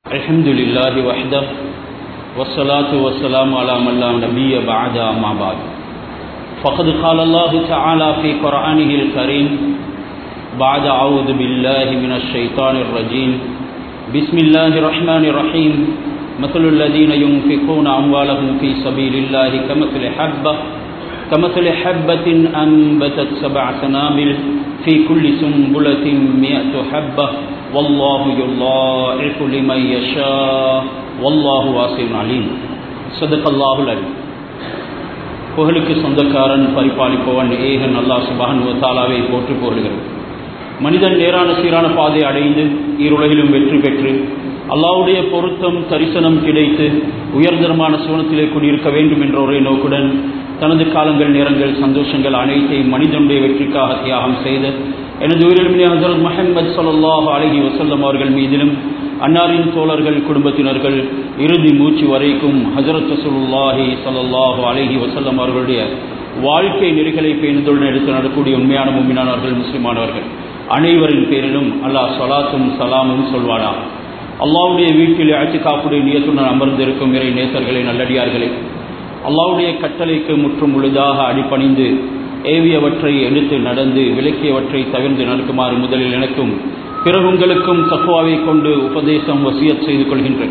الحمد لله وحده والصلاة والسلام على من لا نبي بعد أما بعد فقد قال الله تعالى في قرآنه الكريم بعد أعوذ بالله من الشيطان الرجيم بسم الله الرحمن الرحيم مثل الذين ينفقون أموالهم في سبيل الله كمثل حبة أنبتت 7 سنابل في كل سنبلة 100 حبة والله يضاعف لمن يشاء والله واسع عليم صدق الله العليم. புகழுக்கு சொந்தக்காரன் பரிபாலிப்பவன் ஏகன் அல்லாஹ் சுப்ஹானஹு வ தஆலாவை போற்றி புகழுகிறோம். மனிதன் நேரான சீரான பாதை அடைந்து இருளகிலும் வெற்றி பெற்று அல்லாஹ்வுடைய பொருத்தம் தரிசனம் கிடைத்து உயர்தரமான சுவனத்திலே குடியிருக்க வேண்டும் என்ற ஒரே நோக்குடன் தனது காலங்கள் நேரங்கள் சந்தோஷங்கள் அனைத்தையும் மனிதனுடைய வெற்றிக்காக தியாகம் செய்த எனது உயிரிழமினி ஹஜ்ரத் முஹம்மது ஸல்லல்லாஹு அலைஹி வஸல்லம் அவர்கள் மீதிலும் அன்னாரின் தோழர்கள் குடும்பத்தினர்கள் இறுதி மூச்சு வரைக்கும் ஹஜ்ரத் ரசூலுல்லாஹி ஸல்லல்லாஹு அலைஹி வஸல்லம் அவர்களுடைய வாழ்க்கை நெறிகளை பேணுதலுடன் எடுத்து நடக்கூடிய உண்மையான முஃமினானவர்கள் முஸ்லிமானவர்கள் அனைவரின் பேரிலும் அல்லாஹ் ஸலாத்தும் சலாமும் சொல்வானா. அல்லாஹ்வுடைய வீட்டில் இஅ்திகாஃபுடைய நியத்துடன் அமர்ந்திருக்கும் இறை நேசர்களே, நல்லடியார்களே, அல்லாஹ்வுடைய கட்டளைக்கு முற்றும் முழுதாக அடிபணிந்து ஏவியவற்றை எடுத்து நடந்து விலக்கியவற்றை தவிர்த்து நடக்குமாறு முதலில் எனக்கும் பிறகு உங்களுக்கும் தக்வாவை கொண்டு உபதேசம் வசியத் செய்து கொள்கின்றேன்.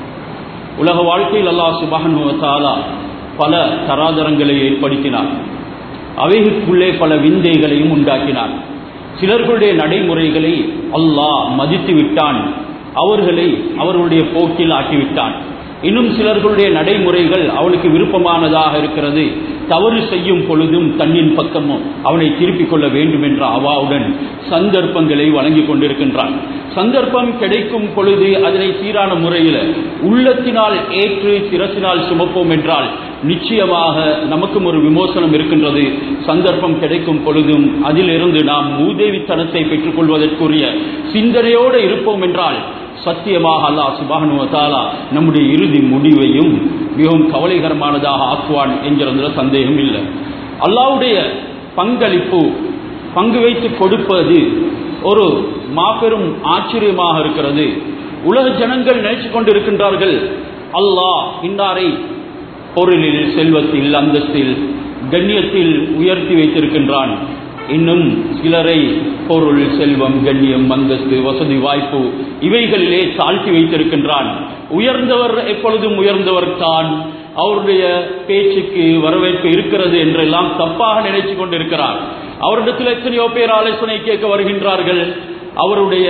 உலக வாழ்க்கையில் அல்லாஹ் சுப்ஹானஹு வ தஆலா பல தராதரங்களை ஏற்படுத்தினார். அவைகளுக்குள்ளே பல விந்தைகளையும் உண்டாக்கினார். சிலர்களுடைய நடைமுறைகளை அல்லாஹ் மதித்து விட்டான், அவர்களை அவர்களுடைய போக்கில் ஆக்கிவிட்டான். இன்னும் சிலர்களுடைய நடைமுறைகள் அவனுக்கு விருப்பமானதாக இருக்கிறது. தவறு செய்யும் பொழுதும் தன்னின் பக்கமும் அவனை திருப்பிக் கொள்ள வேண்டும் என்ற அவாவுடன் சந்தர்ப்பங்களை வழங்கி கொண்டிருக்கின்றான். சந்தர்ப்பம் கிடைக்கும் பொழுது அதனை சீரான முறையில் உள்ளத்தினால் ஏற்று சிரசினால் சுமப்போம் என்றால் நிச்சயமாக நமக்கும் ஒரு விமோசனம் இருக்கின்றது. சந்தர்ப்பம் கிடைக்கும் பொழுதும் அதிலிருந்து நாம் மூதேவித்தனத்தை பெற்றுக் கொள்வதற்குரிய சிந்தனையோடு இருப்போம் என்றால் சத்தியமாக அல்லாஹ் சுப்ஹானஹு வ தஆலா நம்முடைய இறுதி முடிவையும் மிகவும் கவலைகரமானதாக ஆக்குவான் என்கிறதுல சந்தேகம் இல்லை. அல்லாஹ்வுடைய பங்களிப்பு, பங்கு வைத்து கொடுப்பது ஒரு மாபெரும் ஆச்சரியமாக இருக்கிறது. உலக ஜனங்கள் நினைச்சு கொண்டிருக்கின்றார்கள், அல்லாஹ் இன்னாரை பொருளில், செல்வத்தில், அந்தஸ்தில், கண்ணியத்தில் உயர்த்தி வைத்திருக்கின்றான். இன்னும் சிலரை பொருள், செல்வம், கண்ணியம், அந்தஸ்து, வசதி, வாய்ப்பு இவைகளிலே தாழ்த்தி வைத்திருக்கின்றான். உயர்ந்தவர் எப்பொழுதும் உயர்ந்தவர் தான், அவருடைய பேச்சுக்கு வரவேற்பு இருக்கிறது என்றெல்லாம் தப்பாக நினைச்சு கொண்டிருக்கிறார். அவரிடத்தில் எத்தனையோ பேர் ஆலோசனை கேட்க வருகின்றார்கள். அவருடைய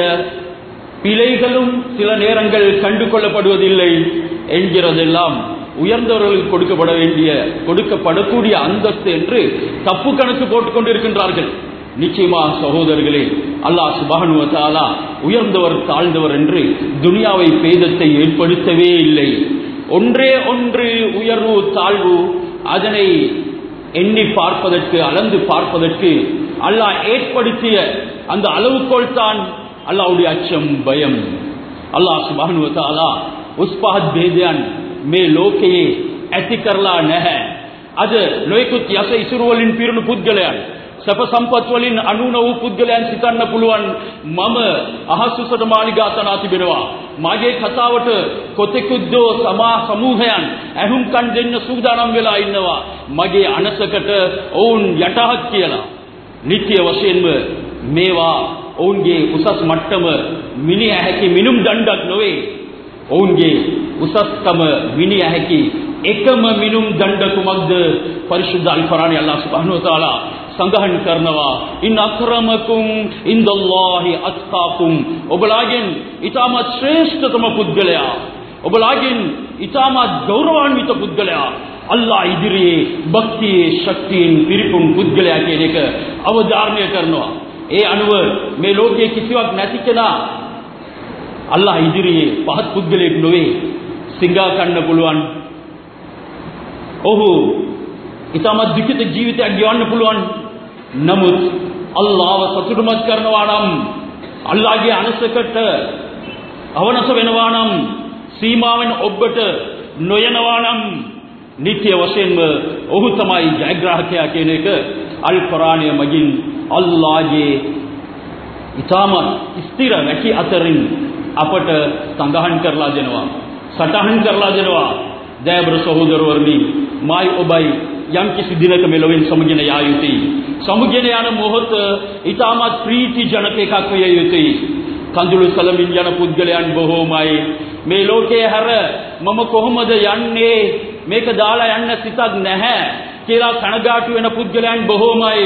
பிழைகளும் சில நேரங்கள் கண்டு கொள்ளப்படுவதில்லை என்கிறதெல்லாம் உயர்ந்தவர்களுக்கு கொடுக்கப்பட வேண்டிய, கொடுக்கப்படக்கூடிய அந்தஸ்து என்று தப்பு கணக்கு போட்டுக் கொண்டிருக்கின்றார்கள். நிச்சயமாக சகோதரர்களே, அல்லாஹ் சுப்ஹானஹு வ தஆலா உயர்ந்தவர் தாழ்ந்தவர் என்று துனியாவை பேதத்தை ஏற்படுத்தவே இல்லை. ஒன்றே ஒன்று உயர்வு தாழ்வு, அதனை எண்ணி பார்ப்பதற்கு, அளந்து பார்ப்பதற்கு அல்லாஹ் ஏற்படுத்திய அந்த அளவுகோல் தான் அல்லாஹ்வுடைய அச்சம், பயம். அல்லாஹ் சுப்ஹானஹு வ தஆலா உஸ்பாஹத் பேதியான் මේ ලෝකයේ ඇති කරලා නැහැ. අද නොයෙකුත් යස ඉසුරු වලින් පිරුණු පුද්ගලයන්, සැප සම්පත් වලින් අනුන වූ පුද්ගලයන් සිතන්න පුළුවන් මම අහසුසට මාලිගා තනා තිබෙනවා, මගේ කතාවට කොතෙකුද්දෝ සමූහයන් ඇහුම්කන් දෙන්න සූදානම් වෙලා ඉන්නවා, මගේ අනසකට ඔවුන් යටහත් කියලා. නිත්‍ය වශයෙන්ම මේවා ඔවුන්ගේ උසස් මට්ටම මිනිහ හැකි මිනුම් දණ්ඩක් නොවේ. ඔවුන්ගේ උසස්කම විනිය හැකි එකම මිනුම් දණ්ඩ කුමක්ද? පරිශුද්ධ අල් කුර්ආනයේ අල්ලාහ් සුබ්හානහු ව තාලා සඳහන් කරනවා, ඉන් අක්‍රමකුම් ඉන්දල්ලාහි අත්කාකුම්, ඔබලාගෙන් ඊටමත් ශ්‍රේෂ්ඨතම පුද්ගලයා, ඔබලාගෙන් ඊටමත් ගෞරවාන්විත පුද්ගලයා අල්ලාහ් ඉදිරියේ භක්තියේ ශක්තියෙන් පිරිපුන් පුද්ගලයා කියන එක අවධාරණය කරනවා. ඒ අනුව මේ ලෝකයේ කිසිවක් නැති කෙනා අල්ලාහ් ඉදිරියේ පහත් පුද්ගලයෙක් නොවේ. සිඟා කන්න පුළුවන්, ඔහු ඊටමත් දුකිත ජීවිතයක් ගෙවන්න පුළුවන්. නමුත් අල්ලාහව සතුටුමත් කරනවා නම්, අල්ලාහගේ අනසකට අවනස වෙනවා නම්, සීමාවෙන් ඔබට නොයනවා නම් නිත්‍ය වශයෙන්ම ඔහු තමයි ජයග්‍රාහකයා කියන එක අල් කුර්ආනයේ මගින් අල්ලාහගේ ඊටමත් ස්ථිර වැටි අතරින් අපට සඳහන් කරලා දෙනවා, සටහන් කරලා දෙනවා. දයාබර සහෝදරවරුනි, මායි ඔබයි යම් කිසි දිනක මෙලොවෙන් සමුගෙන යා යුතුයි. සමුගෙන යන මොහොත ඊටමත් ප්‍රීති ජනක එකක් විය යුතුයි. කඳුළු සලමින් යන පුද්ගලයන් බොහෝමයි. මේ ලෝකයේ හැර මම කොහොමද යන්නේ, මේක දාලා යන්න සිතක් නැහැ කියලා කනගාටු වෙන පුද්ගලයන් බොහෝමයි.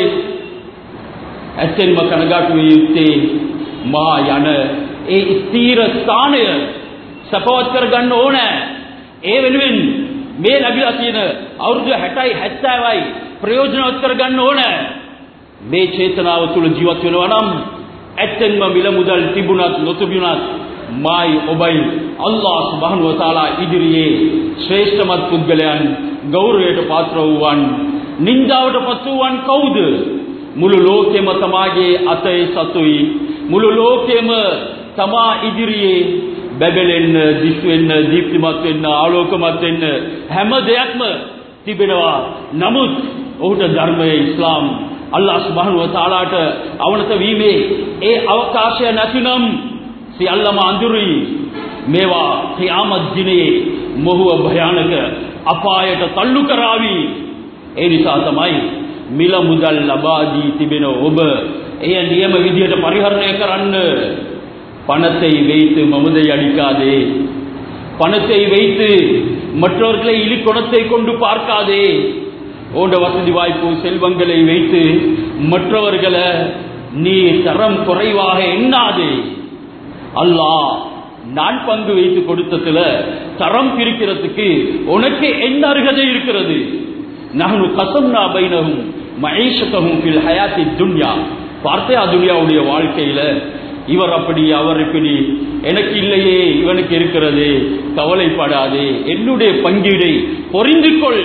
ඇත්තෙන්ම කනගාටු විය යුත්තේ මා යන ඒ ස්ථීර ස්ථානය සපවත් කරගන්න ඕනේ. ඒ වෙනුවෙන් මේ ලැබිලා තියෙන අවුරුදු 60යි 70යි ප්‍රයෝජනවත් කරගන්න ඕනේ. මේ චේතනාව තුළ ජීවත් වෙනවා නම් ඇත්තෙන්ම මිල මුදල් තිබුණත් නොතිබුණත් මායි ඔබයි අල්ලාහ් සුබ්හානහු වතාලා ඉදිරියේ ශ්‍රේෂ්ඨමත් පුද්ගලයන්, ගෞරවයට පාත්‍ර වූවන්, නින්දාවට පත් වූවන් කවුද? මුළු ලෝකෙම තමාගේ අතේ සතුයි. මුළු ලෝකෙම තමා ඉදිරියේ බැබලෙන්න, දිස් වෙන්න, දීප්තිමත් වෙන්න, ආලෝකමත් වෙන්න හැම දෙයක්ම තිබෙනවා. නමුත් ඔහුට ධර්මයේ ඉස්ලාම් අල්ලාහ් සුබ්හානහු වතාලාට අවනත වීමේ ඒ අවකාශය නැතිනම් සියල්ලම අඳුරුයි. මේවා ඛියාමත් දිනේ මොහුව භයානක අපායට තල්ලු කරાવી. ඒ නිසා තමයි මිල මුදල් ලබා දී තිබෙන ඔබ එය නියම විදියට පරිහරණය කරන්න. பணத்தை வைத்து மமதை அடிக்காதே, பணத்தை வைத்து மற்றவர்களை இழிகுணத்தை கொண்டு பார்க்காதே. ஓண்ட வசதி வாய்ப்பு செல்வங்களை வைத்து மற்றவர்களை நீ தரம் குறைவாக எண்ணாதே. அல்லாஹ் நான் பங்கு வைத்து கொடுத்ததுல தரம் பிரிக்கிறதுக்கு உனக்கு என்ன அருகதை இருக்கிறது? நஹ்னு கஸம்னா பைனஹும் மஈஷத்தஹும் ஃபில் ஹயாத்தி துன்யா. பார்த்தையா துன்யாவுடைய வாழ்க்கையில இவர் அப்படி அவர் இப்படி, எனக்கு இல்லையே இவனுக்கு இருக்கிறது, கவலைப்படாதே, என்னுடைய பங்கீடை பொறிந்து கொள்.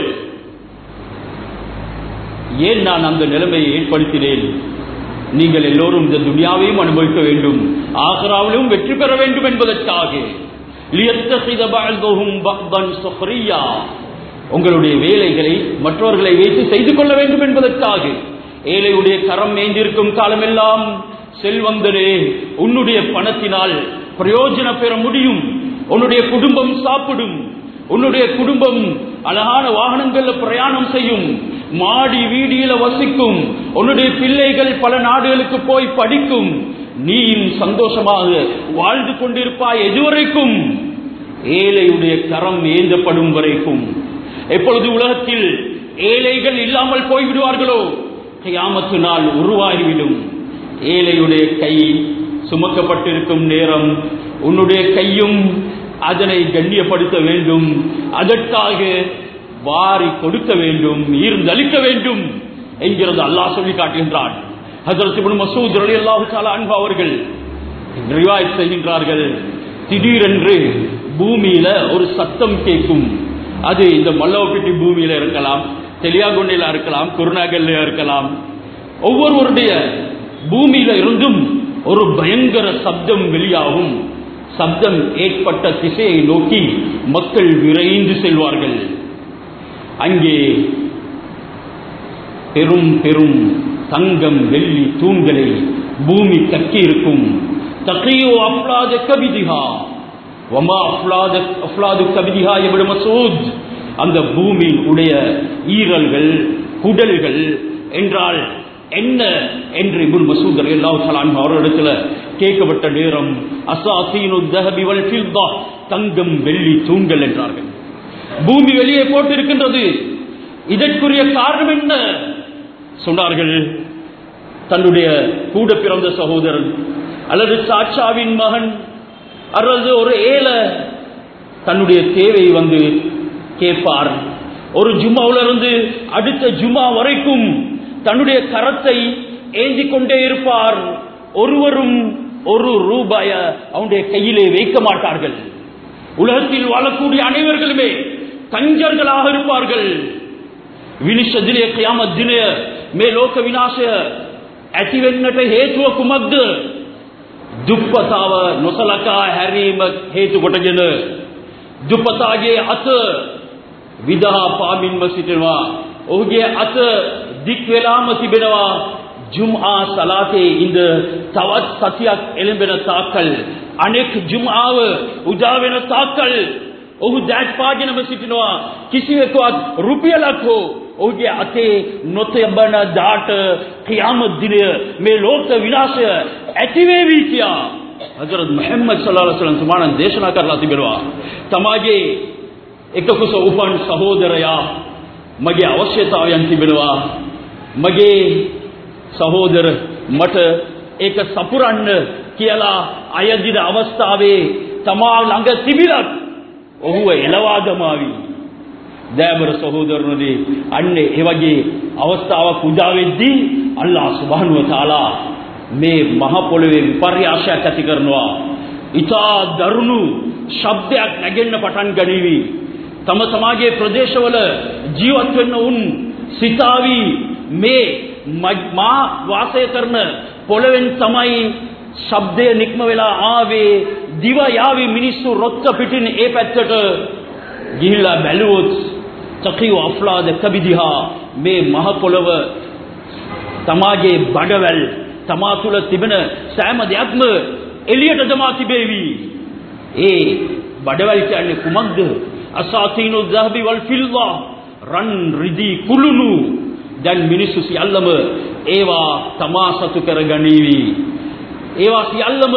ஏன் நான் அந்த நிலைமையை ஏற்படுத்தினேன்? நீங்கள் எல்லோரும் இந்த துன்யாவையும் அனுபவிக்க வேண்டும், ஆகிராவிலும் வெற்றி பெற வேண்டும் என்பதற்காக. உங்களுடைய வேலைகளை மற்றவர்களை வைத்து செய்து கொள்ள வேண்டும் என்பதற்காக. ஏழையுடைய கரம் மேய்ந்திருக்கும் காலமெல்லாம் செல்வந்தரே, உன்னுடைய பணத்தினால் பிரயோஜனம் பெற முடியும். உன்னுடைய குடும்பம் சாப்பிடும், உன்னுடைய குடும்பம் அழகான வாகனங்கள்ல பிரயாணம் செய்யும், மாடி வீடியில வசிக்கும், உன்னுடைய பிள்ளைகள் பல நாடுகளுக்கு போய் படிக்கும், நீயும் சந்தோஷமாக வாழ்ந்து கொண்டிருப்பாய். எதுவரைக்கும்? ஏழையுடைய கரம் ஏந்தப்படும் வரைக்கும். எப்பொழுது உலகத்தில் ஏழைகள் இல்லாமல் போய்விடுவார்களோ கியாமத்து நாள் உருவாகிவிடும். ஏழையுடைய கை சுமக்கப்பட்டிருக்கும் நேரம் உன்னுடைய கையும் அதனை கண்ணியப்படுத்த வேண்டும், அதற்காக வாரி கொடுக்க வேண்டும், ஈர்ந்தளிக்க வேண்டும் என்கிறது அல்லாஹ் சொல்லி காட்டுகின்றான். ஹஜ்ரத் இப்னு மஸ்ஊத் ரலியல்லாஹு தஆலா அன்ஹு அவர்கள் ரிவாயத் செய்கின்றார்கள், திடீரென்று பூமியில ஒரு சத்தம் கேட்கும். அது இந்த மல்லவப்பட்டி பூமியில இருக்கலாம், தெலியாகொண்டையில இருக்கலாம், குருநாகல்ல இருக்கலாம். ஒவ்வொருவருடைய பூமியில இருந்தும் ஒரு பயங்கர சப்தம் வெளியாகும். சப்தம் ஏற்பட்ட திசையை நோக்கி மக்கள் விரைந்து செல்வார்கள். அங்கே பெரும் பெரும் தங்கம் வெள்ளி தூண்களை பூமி கட்டி இருக்கும். தகியோ அஃப்லாத கபிதிஹா வமா அஃப்லாது கபிதிஹா இப்னு மஸ்ஊத். அந்த பூமி உடைய ஈரல்கள், குடல்கள் என்றால் என்ன என்று இப்னு மஸ்ஊத் ரலியல்லாஹு தஆலா அன்ஹு அவரிடத்தில் கேட்கப்பட்ட நேரம் அஸாதீனு ذهب والفضة, தங்கம் வெள்ளி தூண்கள் என்றார்கள். பூமி வெளியே போட்டிருக்கின்றது, இதற்குரிய காரணம் என்ன சொன்னார்கள்? தன்னுடைய கூட பிறந்த சகோதரன் அல்லது சாச்சாவின் மகன் அல்லது ஒரு ஏழை தன்னுடைய தேவையை வந்து கேட்பார். ஒரு ஜும்மாவிலிருந்து அடுத்த ஜும்மா வரைக்கும் தன்னுடைய கரத்தை ஏந்தி கொண்டே இருப்பார். ஒருவரும் ஒரு ரூபாய அவனுடைய கையிலே வைக்க மாட்டார்கள். உலகத்தில் வாழக்கூடிய அனைவர்களுமே கஞ்சர்களாக இருப்பார்கள். විනිශ්චය දිනේ ඛියාමත් දිනය මේ ලෝක විනාශය ඇති වෙන්නට හේතුව කුමක්ද? දුප්පතාව නොසලකා හැරීම හේතු කොටගෙන දුප්පතාගේ අත විදහා පාමින්ම සිටිනවා. ඔහුගේ අත දික් වෙලාම තිබෙනවා. ජුම්ආ සලාතේ ඉඳ තවත් සතියක් එළඹෙන තාක්කල් අනෙක් ජුම්ආව උදා වෙන තාක්කල් ඔහු දැත් පාගෙනම සිටිනවා. කිසිවෙකුවත් රුපියලක් හෝ ඔහුගේ අතේ නොතබන දාට ඛියාමත් දිනය මේ ලෝක විනාශය ඇති වේවි කියා හජරත් මුහම්මද් සල්ලල්ලාහු අලයිහි වසල්ලම් තුමාණන් දේශනා කරලා තිබෙනවා. තමාගේ එකකුස උපන් සහෝදරයා මගේ අවශ්‍යතාවයන් තිබෙනවා. මගේ සහෝදර මට ඒක සපුරන්න කියලා අයදින අවස්ථාවේ තමා ළඟ තිබිලත් ඔහුව එළවා දමාවි. දෑබර සහෝදරනදී අන්නේ ඒ වගේ අවස්ථාවක් උදා වෙද්දී අල්ලාහ් සුබ්හානහු වතාලා මේ මහ පොළවේ විපර්යාසයක් ඇති කරනවා. ඉතා දරුණු ශබ්දයක් නැගෙන්න පටන් ගනීවි. තම සමාජයේ ප්‍රදේශවල ජීවත් වෙන්න උන් සිතාවි මේ මා වාසය කරන පොළවෙන් තමයි ශබ්දය නික්ම වෙලා ආවේ. දිව යාවි මිනිස්සු රොත්ත පිටින් ඒ පැත්තට ගිහිල්ලා බැලුවොත් තකිය අෆ්ලාද කබිදිහා මේ මහ පොළව තමාගේ බඩවැල් තමා තුළ තිබෙන සෑම දෙයක්ම එළියට දමා තිබේවි. ඒ බඩවැල් කියන්නේ කුමක්ද? අසාතීනු දහබි වල් ෆිල්ලා රන් රිදී කුළුණු. දැන් මිනිස්සු සියල්ලම ඒවා තමා සතු කරගනීවි. ඒවා සියල්ලම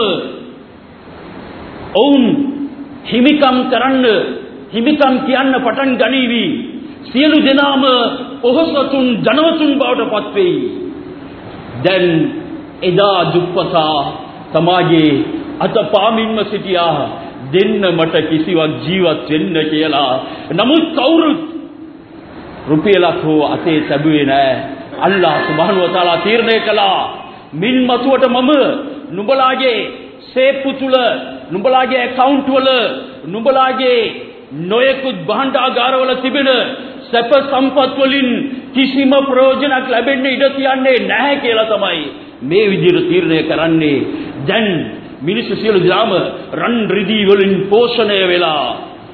ඔවුන් හිමිකම් කරන්න හිමිකම් කියන්න පටන් ගනීවි. සියලු දෙනාම ඔහොසතුන් ජනවතුන් බවට පත් වෙයි. දැන් එදා දුප්පතා තමාගේ අත පාමින්ම සිටියා දෙන්න මට කිසිවක් ජීවත් වෙන්න කියලා. නමුත් කවුරුත් රුපියලක් හෝ අතේ තැබුවේ නැහැ. අල්ලාහ් සුබ්හානහු වතාලා තීරණය කළා මින් මතුවට මම නුඹලාගේ සේප්පු තුල නුඹලාගේ account වල නුඹලාගේ නොයෙකුත් භාණ්ඩාගාරවල තිබෙන සැප සම්පත් වලින් කිසිම ප්‍රයෝජනක් ලැබෙන්න ඉඩ තියන්නේ නැහැ කියලා තමයි මේ විදිහට තීරණය කරන්නේ. දැන් මිනිස්සු සියලු දෙනාම රන් රිදී වලින් පෝෂණය වෙලා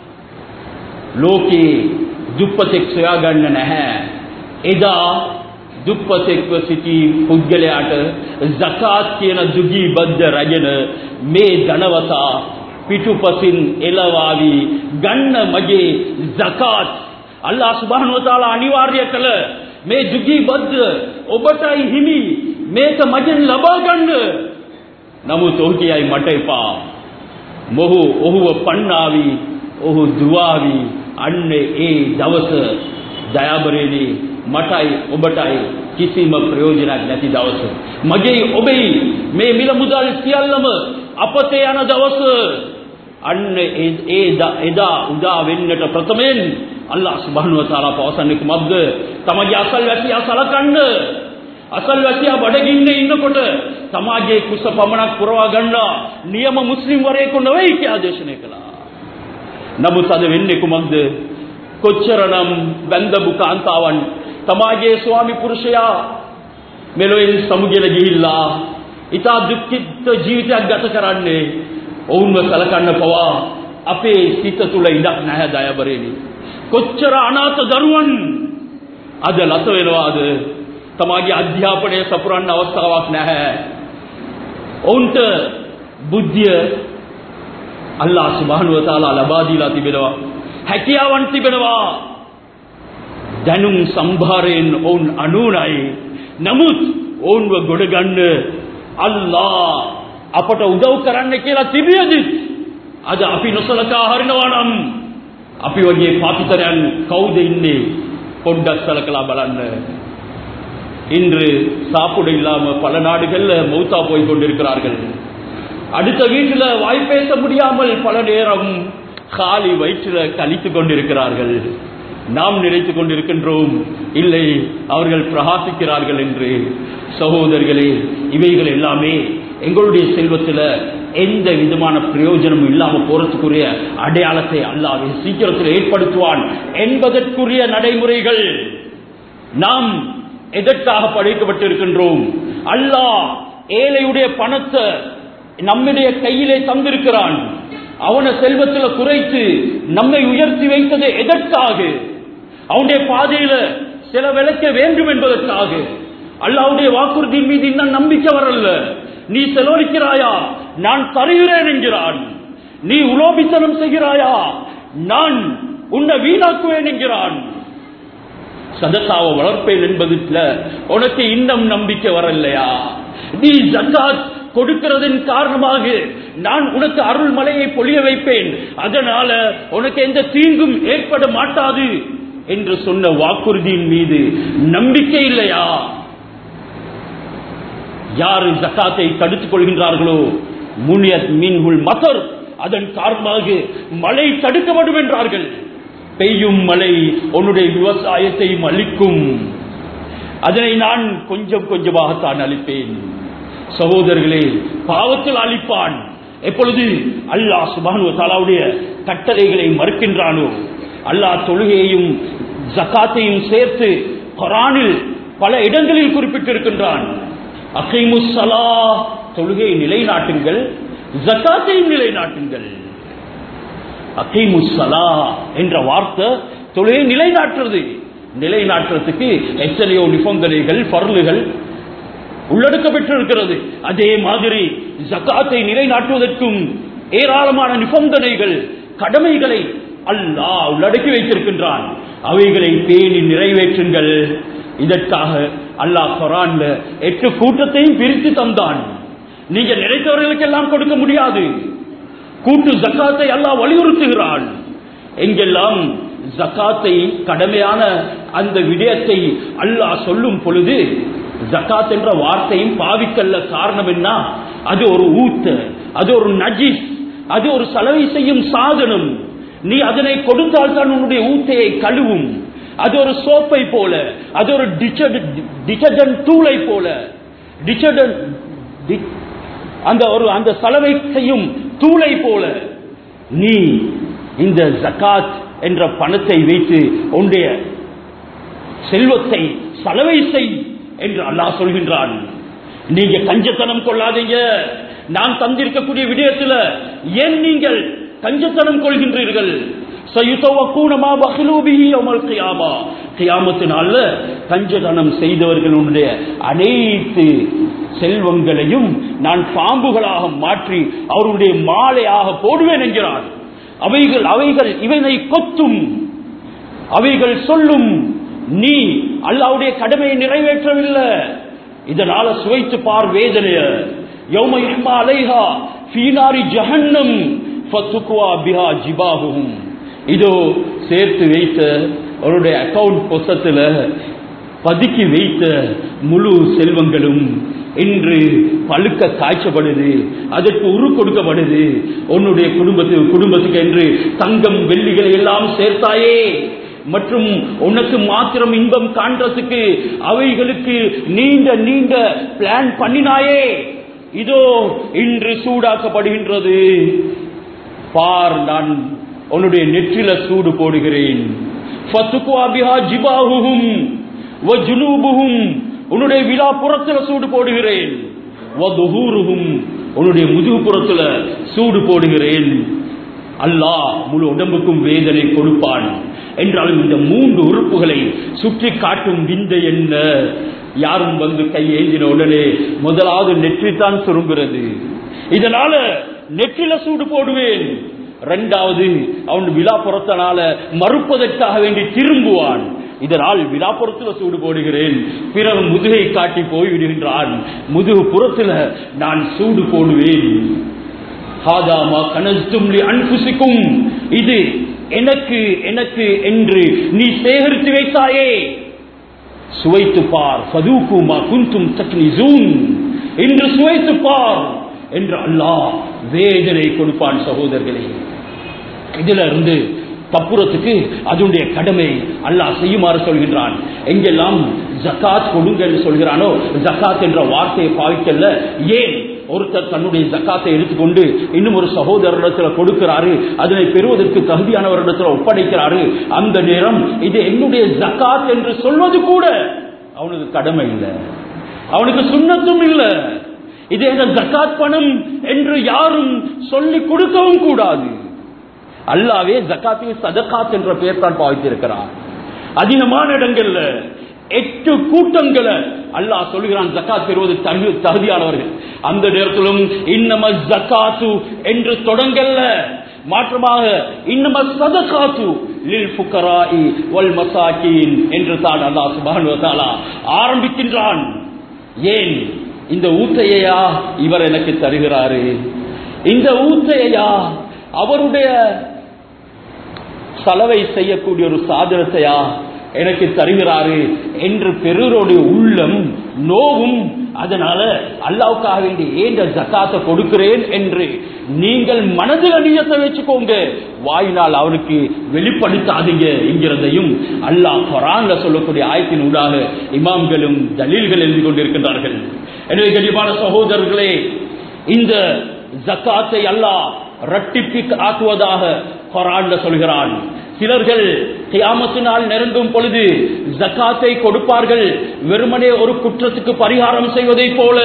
ලෝකේ දුප්පතෙක් සොයාගන්න නැහැ. එදා දුප්පතෙක්ව සිටි පුද්ගලයාට zakat කියන දුගී බද්ද රැගෙන මේ ධනවතා පිටුපසින් එළවාවි ගන්න මගේ zakat. අල්ලාහ් සුබ්හානහු වතාලා අනිවාර්ය කළ මේ දුගී බද්ද ඔබටයි හිමි. මේක මගෙන් ලබා ගන්න. නමුත් ඔහු කියයි මට එපා. මොහු ඔහුව පන්නාවි. ඔහු දුවාවි. අන්නේ ඒ දවස දයාබරේදී මටයි ඔබටයි කිසිම ප්‍රයෝජනයක් නැති දවස. මගේ ඔබේ මේ මිල මුදල් සියල්ලම අපතේ යන දවස. අන්නේ එදා උදා වෙන්නට ප්‍රථමයෙන් අල්ලාහ් සුබ්හානහු වතාලා පවසන්නේ කුමක්ද? තමගේ අසල්වැසියා සලකන්න. අසල්වැසියා බඩගින්නේ ඉන්නකොට සමාජයේ කුස පමණක් පුරවා ගන්නා නියම මුස්ලිම් වරයෙකු නොවේ කියලා දේශනය කළා. නමුත් අද වෙන්නේ කුමක්ද? කොච්චරනම් බැඳපු කාන්තාවන් තමාගේ ස්වාමි පුරුෂයා මෙලොවෙන් සමුගෙන ගිහිල්ලා ඉතා දුක්ඛිත ජීවිතයක් ගත කරන්නේ ඔවුන්ව සලකන්න පවා අපේ සිත තුළ ඉඩක් නැහැ දයාබරේනි. කොච්චර අනාථ දරුවන් අද ලත වෙනවාද? තමාගේ අධ්‍යාපනය සපුරන්න අවස්ථාවක් නැහැ. ඔවුන්ට බුද්ධිය අල්ලාහ් සුබ්හානහු වතාලා ලබා දීලා තිබෙනවා. හැකියාවන් තිබෙනවා. දැනුම් සම්භාරයෙන් ඔවුන් අනුනයි. නමුත් ඔවුන්ව ගොඩ ගන්න අල්ලාහ් අපට උදව් කරන්න කියලා තිබියදී අද අපි නොසලකා හරිනවා නම් අපි වගේ පාපිතරයන් කවුද ඉන්නේ? පොඩ්ඩක් සලකලා බලන්න. இன்று சாப்பிட இல்லாம பல நாடுகள்ல மௌத்தா போய் கொண்டிருக்கிறார்கள். அடுத்த வீட்டுல வாய் பேச முடியாமல் பல நேரம் காலி வயிற்றுல கழித்து கொண்டிருக்கிறார்கள். நாம் நினைத்துக் கொண்டிருக்கின்றோம் இல்லை அவர்கள் பிரகாசிக்கிறார்கள் என்று. சகோதரர்களே, இவைகள் எல்லாமே எங்களுடைய செல்வத்தில் எந்த விதமான பிரயோஜனமும் இல்லாம போறதுக்குரிய அடையாளத்தை அல்லாஹ் சீக்கிரத்தில் ஏற்படுத்துவான் என்பதற்குரிய நடைமுறைகள். நாம் எதற்காக படைக்கப்பட்டிருக்கின்றோம்? அல்லாஹ் ஏழையுடைய பணத்தை நம்முடைய கையிலே தந்திருக்கிறான். அவனை செல்வத்தில் குறைத்து நம்மை உயர்த்தி வைத்தது எதற்காக? அவனுடைய பாதையில செலவழிக்க வேண்டும் என்பதற்காக. அல்லாஹ்வுடைய வாக்குறுதியின் மீது இன்னும் நம்பிக்கை வரல. நீ செலவழிக்கிறாயா, நான் தருகிறேன் என்கிறான். நீ உலோபித்தனம் செய்கிறாயா, நான் உன்னை வீணாக்குவேன் என்கிறான். சதகாவை வளர்ப்பேன் என்பதுல உனக்கு இன்னும் நம்பிக்கை வரலையா? நீ ஜகாத் கொடுக்கிறதன் காரணமாக நான் உனக்கு அருள் மலையை பொழிய வைப்பேன், அதனால உனக்கு எந்த தீங்கும் ஏற்பட மாட்டாது என்று சொன்ன வாக்குறுதியின் மீது நம்பிக்கை இல்லையா? யாரு ஜகாத்தை தடுத்துக் கொள்கின்றார்களோ முனியத் மின்ஹுல் மதர், அதன் காரணமாக மழை தடுக்கப்படும் என்றார்கள். பெய்யும் மழை உன்னுடைய விவசாயத்தை அளிக்கும். அதனை நான் கொஞ்சம் கொஞ்சமாகத்தான் அளிப்பேன். சகோதரர்களே, பாவத்தில் அளிப்பான். எப்பொழுது அல்லாஹ் சுப்ஹானஹு வ தஆலாவுடைய கட்டளைகளை மறுக்கின்றானோ, அல்லாஹ் தொழுகையையும் ஜகாத்தையும் சேர்த்து குர்ஆனில் பல இடங்களில் குறிப்பிட்டிருக்கின்றான். அகீமுஸ் ஸலாஹ், தொழுகையை நிலைநாட்டுங்கள், ஜகாத்தை நிலைநாட்டுங்கள். அகீமுஸ் ஸலாஹ் என்ற வார்த்தை தொழுகையை நிலைநாட்டுறது. நிலைநாட்டுறதுக்கு எத்தனையோ நிபந்தனைகள், ஃபர்லுகள் உள்ளடக்கப்பட்டிருக்கிறது. அதே மாதிரி ஜகாத்தை நிலைநாட்டுவதற்கும் ஏராளமான நிபந்தனைகள், கடமைகளை அல்லாஹ் உள்ளடக்கி வைத்திருக்கின்றான். அவைகளை பேணி நிறைவேற்றுங்கள். இதற்காக அல்லாஹ் குர்ஆன்ல 8 கூட்டத்தையும் பிரித்து தந்தான். நீங்க நினைத்தவர்களுக்கெல்லாம் கொடுக்க முடியாது. கூட்டு ஜகாத்தை அல்லாஹ் வலியுறுத்துகிறான். எங்கெல்லாம் ஜகாத்தை கடமையான அந்த விடயத்தை அல்லாஹ் சொல்லும் பொழுது ஜகாத் என்ற வார்த்தையும் பாவிக்கல்ல. காரணம் என்ன? அது ஒரு ஊத்து, அது ஒரு நஜிஸ், அது ஒரு சலவை செய்யும் சாதனம். நீ அதனை கொடுத்தால் தான் உன்னுடைய ஊத்தையை கழுவும். அது ஒரு சோப்பை போல, அது ஒரு டிட்டர்ஜென்ட் தூளை போல, அந்த சலவை செய்யும் தூளை போல. நீ இந்த ஜகாத் என்ற பணத்தை வைத்து உன்னுடைய செல்வத்தை சலவை செய் என்று அல்லாஹ் சொல்கின்றான். நீங்க கஞ்சத்தனம் கொள்ளாதீங்க. நான் தந்திருக்கக்கூடிய விடயத்தில் ஏன் நீங்கள் கஞ்சத்தனம் கொள்கின்றீர்கள்? கியாமத்தினால கஞ்சத்தனம் செய்தவர்களுடைய அனைத்து செல்வங்களையும் நான் பாம்புகளாக மாற்றி அவருடைய மாலையாக போடுவேன் என்கிறான். அவைகள் இவனை கொத்தும், அவைகள் சொல்லும், நீ அல்லாஹ்வுடைய கடமையை நிறைவேற்றவில்லை. இதனால சுவைத்து பார் வேதனைய. யௌம யுஹ்மா அலைஹா ஃபீ நாரி ஜஹன்னம் ஃபதுக்வா பிஹா ஜிபாஹும். இதோ சேர்த்து வைத்த அவருடைய அக்கவுண்ட் புத்தகத்தில் பதுக்கி வைத்த முழு செல்வங்களும் இன்று பழுக்க காய்ச்சப்படுது, அதற்கு உரு கொடுக்கப்படுது. உன்னுடைய குடும்பத்துக்கு என்று தங்கம் வெள்ளிகளை எல்லாம் சேர்த்தாயே மற்றும் உனக்கு மாத்திரம் இன்பம் காண்றதுக்கு அவைகளுக்கு நீண்ட நீண்ட பிளான் பண்ணினாயே, இதோ இன்று சூடாக்கப்படுகின்றது. பார், நான் உன்னுடைய நெற்றில சூடு போடுகிறேன். உன்னுடைய விழாப்புறத்துல சூடு போடுகிறேன். உன்னுடைய முதுகுப்புறத்துல சூடு போடுகிறேன். அல்லாஹ் முழு உடம்புக்கும் வேதனை கொடுப்பான். என்றாலும் இந்த 3 உறுப்புகளை சுற்றி காட்டும் விந்தை என்ன? யாரும் வந்து கை ஏந்தின உடனே முதலாவது நெற்றித்தான் சுருங்குகிறது. இதனால நெற்றில சூடு போடுவேன். 2வது அவன் விழாப்புறத்தினால மறுப்பதற்காக வேண்டி திரும்புவான். இதனால் விழாப்புறத்தில் சூடு போடுகிறேன். பிறகு முதுகை காட்டி போய்விடுகின்றான். முதுகு புறத்தில் நான் சூடு போடுவேன். இது எனக்கு எனக்கு என்று நீ சேகரித்து வைத்தாயே, சுவைத்து பார். என்று சுவைத்து பார் என்று அல்லாஹ் வேதனை கொடுப்பான். சகோதரர்களே, இதுல இருந்து தப்புறத்துக்கு அதனுடைய கடமை அல்லாஹ் செய்யுமாறு சொல்கின்றான். எங்கெல்லாம் ஜகாத் கொடுங்க என்று சொல்கிறானோ, ஜகாத் என்ற வார்த்தையை பாவிக்கல. ஏன் ஒருத்தர் தன்னுடைய ஜகாத்தை எடுத்துக்கொண்டு இன்னும் ஒரு சகோதரரிடத்தில் கொடுக்கிறாரு, அதனை பெறுவதற்கு தகுதியானவரிடத்தில் ஒப்படைக்கிறாரு, அந்த நேரம் இது என்னுடைய ஜகாத் என்று சொல்வது கூட அவனுக்கு கடமை இல்லை, அவனுக்கு சுன்னத்தும் இல்லை. இது என்ற ஜகாத் பணம் என்று யாரும் சொல்லிக் கொடுக்கவும் கூடாது. அல்லாவே ஜகாத்தை சதகாத் என்ற பெயர் தான் பாவித்திருக்கிறார். அதிகமான இடங்கள்ல 8 கூட்டங்களை அல்லாஹ் சொல்கிறான் ஜகாத் பெறுவது தகுதியானவர்கள். அந்த நேரத்திலும் இன்னமஸ் ஜகாத்து என்று தொடங்கல்ல, மாற்றமாக இன்னமஸ் சதகாத்து லில் ஃபுகராஇ வல் மசாகீன் என்று தான் அல்லாஹ் சுப்ஹானஹு வ தஆலா ஆரம்பிக்கின்றான். ஏன் இந்த ஊத்தையா இவர் எனக்கு தருகிறாரு, இந்த ஊத்தையா அவருடைய சலவை செய்யக்கூடிய ஒரு சாதனத்தையா எனக்கு தருகிறாரு என்று பெருரோடைய உள்ளம் நோவும். அதனால அல்லாஹ்வுக்காக வேண்டி ஏன் ஜகாத்தை கொடுக்கிறேன் என்று நீங்கள் மனதில் நியத்தை வச்சுக்கோங்க, வாயினால் அவருக்கு வெளிப்படுத்தாதீங்க என்கிறதையும் அல்லாஹ் குர்ஆன்ல சொல்லக்கூடிய ஆயத்தின் ஊடாக இமாம்களும் தலீல்கள் எழுதி கொண்டிருக்கின்றார்கள். எனவே கண்ணியமான சகோதரர்களே, இந்த ஜகாத்தை அல்லாஹ் இரட்டிப்பு ஆக்குவதாக குர்ஆன்ல சொல்கிறான். சிலர்கள் கியாமத்து நாள் நெருங்கும் பொழுது ஜகாத்தை கொடுப்பார்கள், வெறுமனே ஒரு குற்றத்துக்கு பரிகாரம் செய்வதை போல.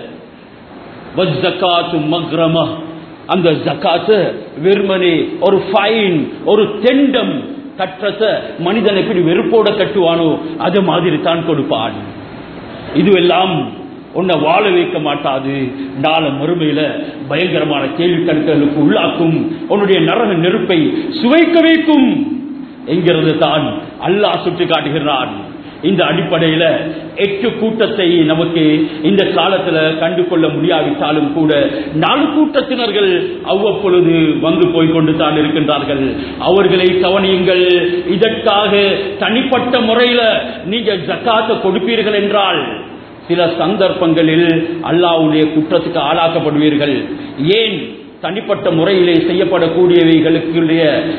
வஜ்ஜகாத்து மக்ரம, அந்த ஜகாத்து வெறுமனே ஒரு ஃபைன், ஒரு தெண்டம் கற்றத்தை மனிதன் எப்படி வெறுப்போட கட்டுவானோ அது மாதிரி தான் கொடுப்பான். இதுவெல்லாம் உன்னை வாழ வைக்க மாட்டாது, நாள மறுமையில பயங்கரமான கேள்வி கணக்குகளுக்கு உள்ளாக்கும், உன்னுடைய நரக நெருப்பை சுவைக்க வைக்கும் என்கிறது தான் அல்லாஹ் சுட்டி காட்டுகிறான். இந்த அடிப்படையில 8 கூட்டத்தை நமக்கு இந்த காலத்துல கண்டு கொள்ள முடியாவிட்டாலும் கூட 4 கூட்டத்தினர்கள் அவ்வப்பொழுது வந்து போய்கொண்டு தான் இருக்கின்றார்கள். அவர்களை கவனியுங்கள். இதற்காக தனிப்பட்ட முறையில நீங்க ஜகாத்தை கொடுப்பீர்கள் என்றால் சில சந்தர்ப்பங்களில் அல்லாஹ்வுடைய குற்றத்துக்கு ஆளாக்கப்படுவீர்கள். ஏன்? தனிப்பட்ட முறையிலே செய்யப்படக்கூடியவைகளுக்குரிய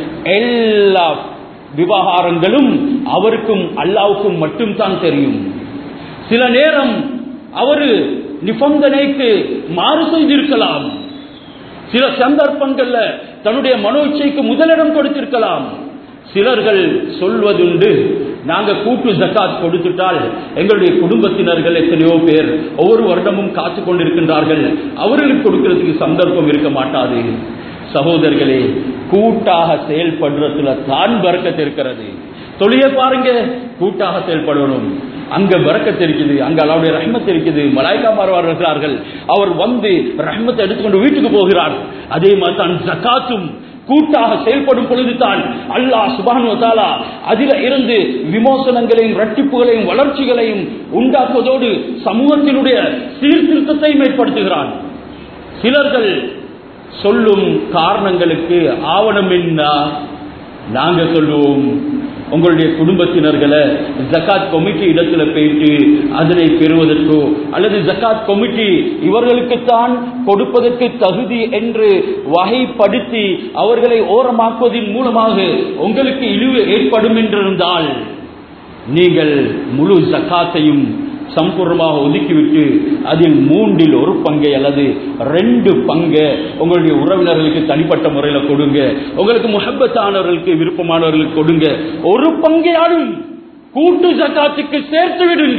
எல்லா விவகாரங்களும் அவருக்கும் அல்லாஹ்வுக்கும் மட்டும்தான் தெரியும். சில நேரம் அவரு நிபந்தனைக்கு மாறு செய்திருக்கலாம், சில சந்தர்ப்பங்கள்ல தன்னுடைய மனோச்சைக்கு முதலிடம் கொடுத்திருக்கலாம். சிலர்கள் சொல்வதுண்டு, நாங்க கூட்டு ஜகாத் கொடுத்துட்டால் எங்களுடைய குடும்பத்தினர்கள் எத்தனையோ பேர் ஒவ்வொரு வருடமும் காத்து கொண்டிருக்கின்றார்கள், அவர்களுக்கு கொடுக்கிறதுக்கு சந்தர்ப்பம் இருக்க மாட்டாது. சகோதரர்களே, கூட்டாக செயல்படுறதுல தான் பரக்கத் இருக்கிறது. தொழிலை பாருங்க, கூட்டாக செயல்படணும், அங்க பரக்கத் இருக்குது, அங்க அல்லாஹ்வுடைய ரஹ்மத் இருக்குது. மலாயிகாமார் வருகிறார்கள், அவர் வந்து ரஹ்மத்தை எடுத்துக்கொண்டு வீட்டுக்கு போகிறார். அதே மாதிரி தான் ஜகாத்தும் கூட்டாக செயல்படும் பொழுதுதான் அல்லாஹ் சுப்ஹானஹு வ தஆலா அதில இருந்து விமோசனங்களையும் இரட்டிப்புகளையும் வளர்ச்சிகளையும் உண்டாக்குவதோடு சமூகத்தினுடைய சீர்திருத்தத்தை மேம்படுத்துகிறான். சிலர்கள் சொல்லும் காரணங்களுக்கு ஆவணம் என்ன? நாங்க சொல்லுவோம், உங்களுடைய குடும்பத்தினர்களை ஜகாத் கமிட்டி இடத்துல போயிட்டு அதனை பெறுவதற்கோ அல்லது ஜகாத் கமிட்டி இவர்களுக்குத்தான் கொடுப்பதற்கு தகுதி என்று வகைப்படுத்தி அவர்களை ஓரமாக்குவதன் மூலமாக உங்களுக்கு இழிவு ஏற்படும் என்றிருந்தால் நீங்கள் முழு ஜகாத்தையும் சம்பூர்ணமாக ஒதுக்கிவிட்டு அதில் 1/3 பங்கை அல்லது 2 பங்கை உங்களுடைய உறவினர்களுக்கு தனிப்பட்ட முறையில் கொடுங்க, உங்களுக்கு முஹப்பத்தானவர்களுக்கு விருப்பமானவர்களுக்கு கொடுங்க. 1 பங்கையாலும் கூட்டு ஜகாத்துக்கு சேர்த்து விடுங்க.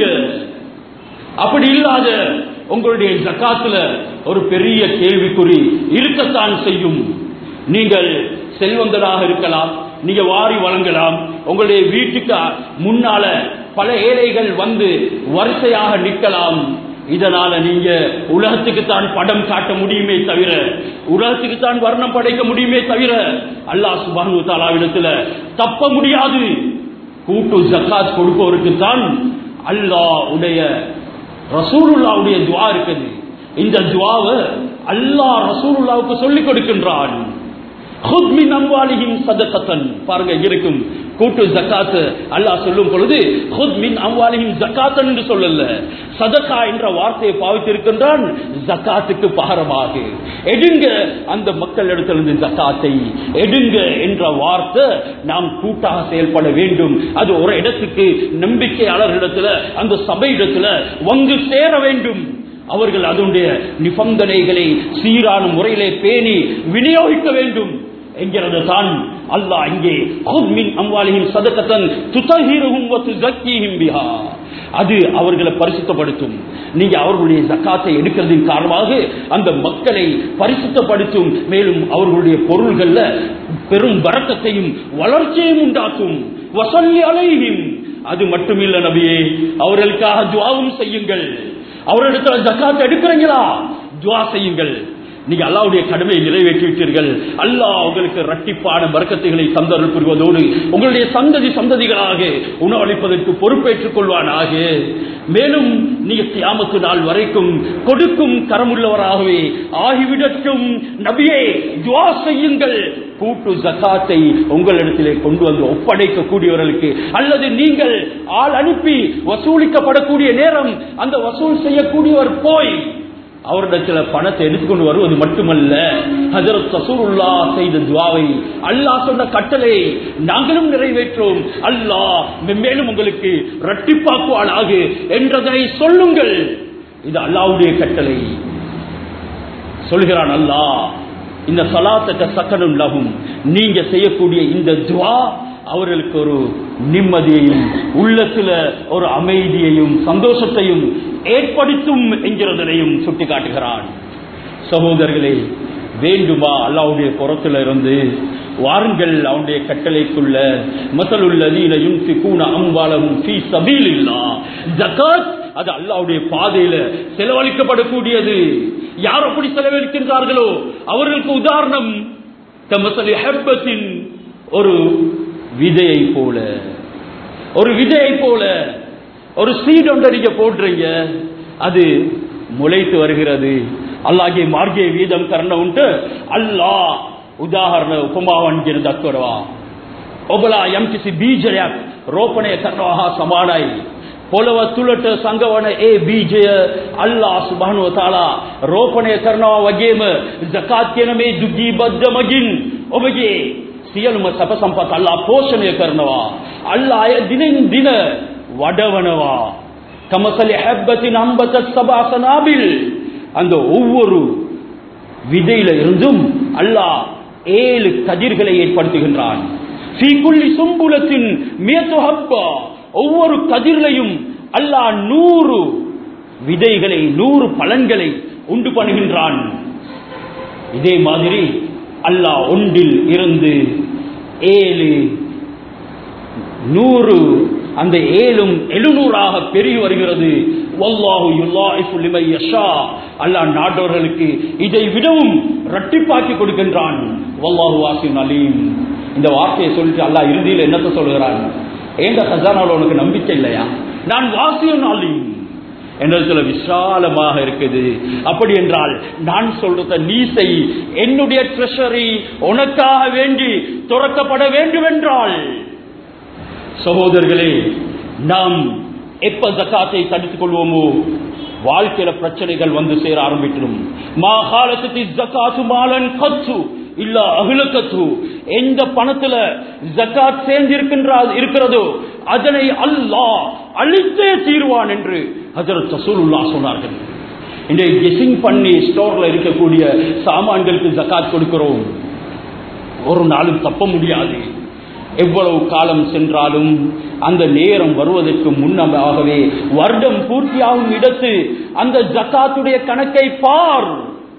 அப்படி இல்லாத உங்களுடைய ஜகாத்துல ஒரு பெரிய கேள்விக்குறி இருக்கத்தான் செய்யும். நீங்கள் செல்வந்தராக இருக்கலாம், நீங்க வாரி வழங்கலாம், உங்களுடைய வீட்டுக்கு முன்னால பல ஏழைகள் வந்து வரிசையாக நிற்கலாம். இதனால நீங்க உலகத்துக்குத்தான் படம் காட்ட முடியுமே தவிர, உலகத்துக்குத்தான் வர்ணம் படைக்க முடியுமே தவிர அல்லாஹ் சுப்ஹானஹு வ தஆலாவிடத்துல தப்ப முடியாது. கூட்டு ஜகாத் கொடுப்பவருக்கு தான் அல்லாஹ்வுடைய ரசூலுல்லாஹ்வுடைய துஆ இருக்குது. இந்த துஆவை அல்லாஹ் ரசூலுல்லாஹ்வுக்கு சொல்லிக் கொடுக்கின்றான். குத் மின் அம்வாலிஹிம் ஸதகத்தன். பாருங்க, இருக்கும் கூட்டு ஜகாத் அல்லாஹ் சொல்லும் பொழுது குத் மின் அம்வாலிஹிம் ஜகாத்தன் என்று சொல்லல, சதகா என்ற வார்த்தையை பாவித்திருக்கின்றான். ஜகாத்துக்கு பகரமாக எடுங்க, அந்த மக்கள் இடத்திலிருந்து ஜகாத்தை எடுங்க என்ற வார்த்தை நாம் கூட்டாக செயல்பட வேண்டும். அது ஒரு இடத்துக்கு நம்பிக்கையாளர்களிடத்துல, அந்த சபை இடத்துல வந்து சேர வேண்டும். அவர்கள் அதனுடைய நிபந்தனைகளை சீரான முறையிலே பேணி விநியோகிக்க வேண்டும் என்கிறது தான் அல்லாஹ் இங்கே குத் மின் அம்வாலிஹிம் ஸதகத்தன் துதஹிருஹும் வ துஸக்கீஹிம் பிஹா. அது அவர்களை பரிசுத்தப்படுத்தும். நீங்க அவர்களுடைய ஜகாத்தை எடுக்கிறதின் காரணமாக அந்த மக்களை பரிசுத்தப்படுத்தும். மேலும் அவர்களுடைய பொருள்கள்ல பெரும் பரக்கத்தையும் வளர்ச்சியையும் உண்டாக்கும். வஸல்லி அலைஹிம், அது மட்டுமில்ல நபியே, அவர்களுக்காக துஆவும் செய்யுங்கள். அவரிடத்துல ஜகாத் எடுக்கிறீங்களா, துஆ செய்யுங்கள். நீங்க அல்லாஹ்வுடைய கடமையை நிறைவேற்றிவிட்டீர்கள், அல்லாஹ் உங்களுக்கு இரட்டிப்பான பரக்கத்துகளை தந்தருள் புரிவதோடு உங்களுடைய சந்ததிகளாக உணவளிப்பதற்கு பொறுப்பேற்றுக் கொள்வானாக. மேலும் நீங்க கியாமத்து நாள் வரைக்கும் கொடுக்கும் கரமுள்ளவராகவே ஆகிவிடட்டும். நபியே, துஆ செய்யுங்கள். கூட்டு ஜகாத்தை உங்களிடத்திலே கொண்டு வந்து ஒப்படைக்க கூடியவர்களுக்கு, அல்லது நீங்கள் ஆள் அனுப்பி வசூலிக்கப்படக்கூடிய நேரம் அந்த வசூல் செய்யக்கூடியவர் போய் அவரிடத்தில் பணத்தை எடுத்துக்கொண்டு வருவது மட்டுமல்ல, ஹஜ்ரத் ரசூலுல்லாஹ் செய்த துஆவை, அல்லாஹ் சொன்ன கட்டளை நாங்களும் நிறைவேற்றோம், அல்லாஹ் மேலும் உங்களுக்கு இரட்டிப்பாக்குவானாக என்றதை சொல்லுங்கள். இது அல்லாஹ்வுடைய கட்டளை. சொல்கிறான் அல்லாஹ், இந்த ஸலாத்தக ஸகனுன் லஹும், நீங்க செய்யக்கூடிய இந்த துஆ அவர்களுக்கு ஒரு நிம்மதியையும் உள்ளத்துல ஒரு அமைதியையும் சந்தோஷத்தையும் ஏற்படுத்தும் என்கிறதனையும் சுட்டிக்காட்டுகிறான். சகோதரர்களே, வேண்டுமா அல்லாஹ்வுடைய புறத்துல இருந்து வாருங்கள் அவனுடைய கட்டளைக்குள்ள. மஸலுல்லதீன யுன்ஃபிகூன அம்வாலஹும் ஃபீ ஸபீலில்லாஹ், ஜகாத் அது அல்லாஹ்வுடைய பாதையில செலவழிக்கப்படக்கூடியது. யார் அப்படி செலவழிக்கின்றார்களோ அவர்களுக்கு உதாரணம் கமஸலி ஹப்பத்தின், ஒரு விதையை போல, ஒரு விதையை போல, ஒரு சீட் ஒன்றை நீங்க போடுறீங்க, அது முளைத்து வருகிறது. அல்லாஹ்ගේ මාර්ගයේ වීදම් කරන උන්ට අල්ලාහ් උදාහරණ උපමාවන් කියන දක්වනවා. ඔබලා යම්කිසි බීජයක් රෝපණය කරනවා හා සමානයි. පොළව තුලට සංගවන ඒ බීජය අල්ලාහ් සුබ්හානහු වතාලා රෝපණය කරනවා වගේම zakat කියන මේ දුගී බද්ද මගින් ඔබගේ සියලුම සප සම්පත් අල්ලාහ් පෝෂණය කරනවා. අල්ලාහ් අය දිනෙන් දින වඩවනවා. கமஸலி ஹப்பத்தின் அம்பதத் சபா சனாபில், அந்த ஒவ்வொரு விதையில இருந்தும் அல்லாஹ் 7 கதிர்களை ஏற்படுத்துகின்றான். ஃபீ குல்லி சும்புலத்தின் மியத்து ஹப்பா, ஒவ்வொரு கதிரிலையும் அல்லாஹ் 100 விதைகளை 100 பலன்களை உண்டு பண்ணுகின்றான். இதே மாதிரி அல்லாஹ் ஒன்றில் இருந்து 7 100, அந்த 7ம் 700ஆக பெருகி வருகிறது. வல்லாஹு யுலாயிஃபு லிமை யஷா, அல்லாஹ் நாடோர்களுக்கு இதை விடவும் இரட்டிப்பாக்கி கொடுக்கின்றான். வல்லாஹு வாசியுன் அலீம். இந்த வார்த்தையை சொல்லிட்டு அல்லாஹ் இறுதியில் என்னத்தை சொல்கிறான்? ஏந்த கஜானால உனக்கு நம்பிக்கை இல்லையா? நான் வாசியுன் அலீம் என்றதுல விசாலமாக இருக்குது. அப்படி என்றால் நான் சொல்றத நீ செய், என்னுடைய ட்ரெஷரி உனக்காக வேண்டி துறக்கப்பட வேண்டும் என்றால். சகோதரர்களே, நாம் எப்ப ஜகாத்தை தடுத்துக் கொள்வோமோ வாழ்க்கையில பிரச்சனைகள் வந்து சேர ஆரம்பிக்கும். மா காலத்து ஜகாத்து மாலன் கத்து இல்ல அஹ்லகத்து, எந்த பணத்துல ஜகாத் சேர்ந்திருக்கிறதோ அதனை அல்லாஹ் அழித்தே தீர்வான் என்று ஹஜ்ரத் ரசூலுல்லாஹ் சொன்னார்கள். இன்றைய கெஸிங் பண்ணி ஸ்டோர்ல இருக்கக்கூடிய சாமான்களுக்கு ஜகாத் கொடுக்கிறோம், ஒரு நாளும் தப்ப முடியாது. எவ்வளவு காலம் சென்றாலும் அந்த நேரம் வருவதற்கு முன்னதாகவே வருடம் பூர்த்தியாகும் இடத்து அந்த ஜகாத்துடைய கணக்கை பார்.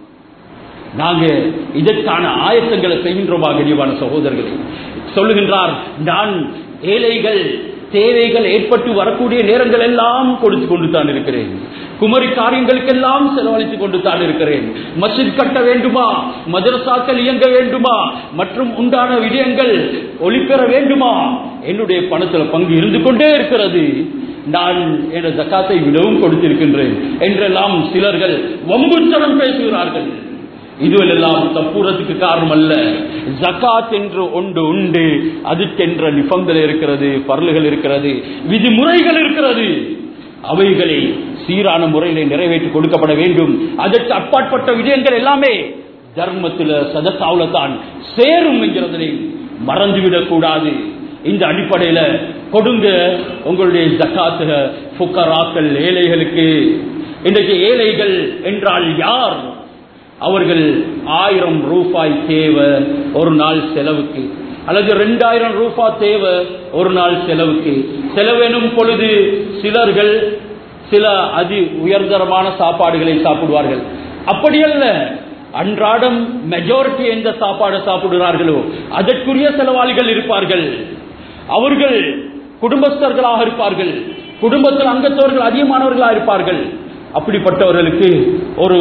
நாங்க இதற்கான ஆயத்தங்களை செய்கின்றோமா கனிவான சகோதரர்களே? சொல்லுகின்றார், நான் ஏழைகள் தேவைகள் ஏற்பட்டு வரக்கூடிய நேரங்கள் எல்லாம் கொடுத்து கொண்டு தான் இருக்கிறேன், குமரி காரியங்களுக்கெல்லாம் செலவழித்துக் கொண்டு தான் இருக்கிறேன். மஸ்ஜித் கட்ட வேண்டுமா, மதரசாக்கள் இயங்க வேண்டுமா, மற்றும் உண்டான விடயங்கள் ஒளிபெற வேண்டுமா, என்னுடைய பணத்தில் பங்கு இருந்து கொண்டே இருக்கிறது. நான் என் ஜகாத்தை விடவும் கொடுத்திருக்கின்றேன் என்றெல்லாம் சிலர்கள் வம்புத்தனம் பேசுகிறார்கள். இதுவெல்லாம் தப்புறதுக்கு காரணம் அல்ல. ஜகாத் என்று ஒன்று உண்டு, அதுக்கென்ற நிபந்தனை இருக்கிறது, பரலுகள் இருக்கிறது, விதிமுறைகள் இருக்கிறது. அவைகளை சீரான முறையிலே நிறைவேற்றி கொடுக்கப்பட வேண்டும். அதற்கு அப்பாற்பட்ட விடயங்கள் எல்லாமே தர்மத்தில் சதக்காவுல தான் சேரும் என்கிறதை மறந்துவிடக் கூடாது. இந்த அடிப்படையில கொடுங்க உங்களுடைய ஜகாத் ஃபுகராக்கள், ஏழைகளுக்கு. இன்றைக்கு ஏழைகள் என்றால் யார்? அவர்கள் 1000 ரூபாய் தேவை ஒரு நாள் செலவுக்கு, அல்லது 2000 ரூபாய் தேவை ஒரு நாள் செலவுக்கு. செலவெனும் பொழுது சிலர்கள் சில அதி உயர்தரமான சாப்பாடுகளை சாப்பிடுவார்கள். அப்படியல்ல, அன்றாடம் மெஜாரிட்டி எந்த சாப்பாடு சாப்பிடுகிறார்களோ அதற்குரிய செலவாளிகள் இருப்பார்கள். அவர்கள் குடும்பஸ்தர்களாக இருப்பார்கள், குடும்பத்தில் அங்கத்தவர்கள் அதிகமானவர்களாக இருப்பார்கள். அப்படிப்பட்டவர்களுக்கு ஒரு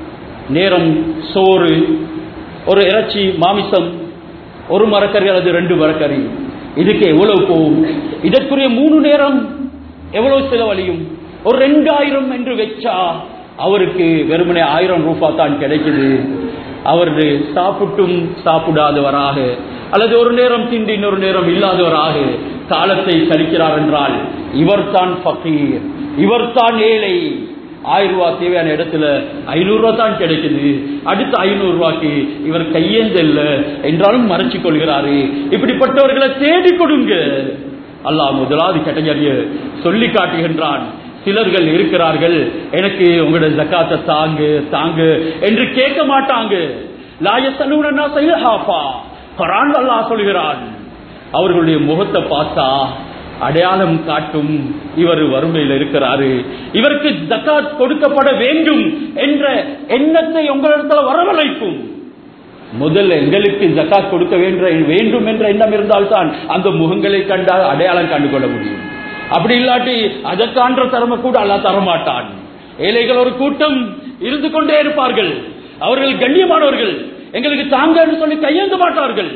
நேரம் சோறு, ஒரு இறைச்சி மாமிசம், ஒரு மரக்கறி அல்லது 2 மரக்கறி, இதுக்கு எவ்வளவு போகும்? இதற்குரிய 3 நேரம் எவ்வளவு செலவழியும்? ஒரு 2000 என்று வச்சா அவருக்கு வெறுமனே 1000 ரூபாய் தான் கிடைக்குது. அவர் சாப்பிட்டும் சாப்பிடாதவராக அல்லது ஒரு நேரம் திண்டி இன்னொரு நேரம் இல்லாதவராக காலத்தை கழிக்கிறார் என்றால் இவர் தான் ஃபகீர், இவர் தான் ஏழை. 1000 ரூபாய் தேவையான இடத்துல 500 ரூபாய் தான் கிடைக்குது. அடுத்த 500 ரூபாய்க்கு இவர் கையேந்தல்ல என்றாலும் மறைச்சு கொள்கிறாரு. இப்படிப்பட்டவர்களை தேடி கொடுங்க. அல்லாஹ் முதலாவது கேட்டகரிய சொல்லி காட்டுகின்றான். சிலர்கள் இருக்கிறார்கள், எனக்கு உங்களுடைய ஜக்காத்தை தாங்கு தாங்கு என்று கேட்க மாட்டாங்க. லா யஸலூன ஸைல்ஹாஃபா, குர்ஆன் அல்லாஹ் சொல்கிறான். அவர்களுடைய முகத்தை பார்த்தா அடையாளம் காட்டும், இவர் வறுமையில் இருக்கிறாரு, இவருக்கு ஜக்காத் கொடுக்கப்பட வேண்டும் என்ற எண்ணத்தை உங்களிடத்தில் வரவழைக்கும். முதல்ல எங்களுக்கு ஜக்காத் கொடுக்க வேண்டும் என்ற எண்ணம் இருந்தால்தான் அந்த முகங்களை கண்டால் அடையாளம் கண்டுகொள்ள முடியும். அப்படி இல்லாட்டி அதற்கான்ற தரம கூட அல்லாஹ் தரமாட்டான். ஏழைகள் ஒரு கூட்டம் இருந்து கொண்டே இருப்பார்கள். அவர்கள் கண்ணியமானவர்கள், எங்களுக்கு தாங்க சொல்லி கையேந்த மாட்டார்கள்.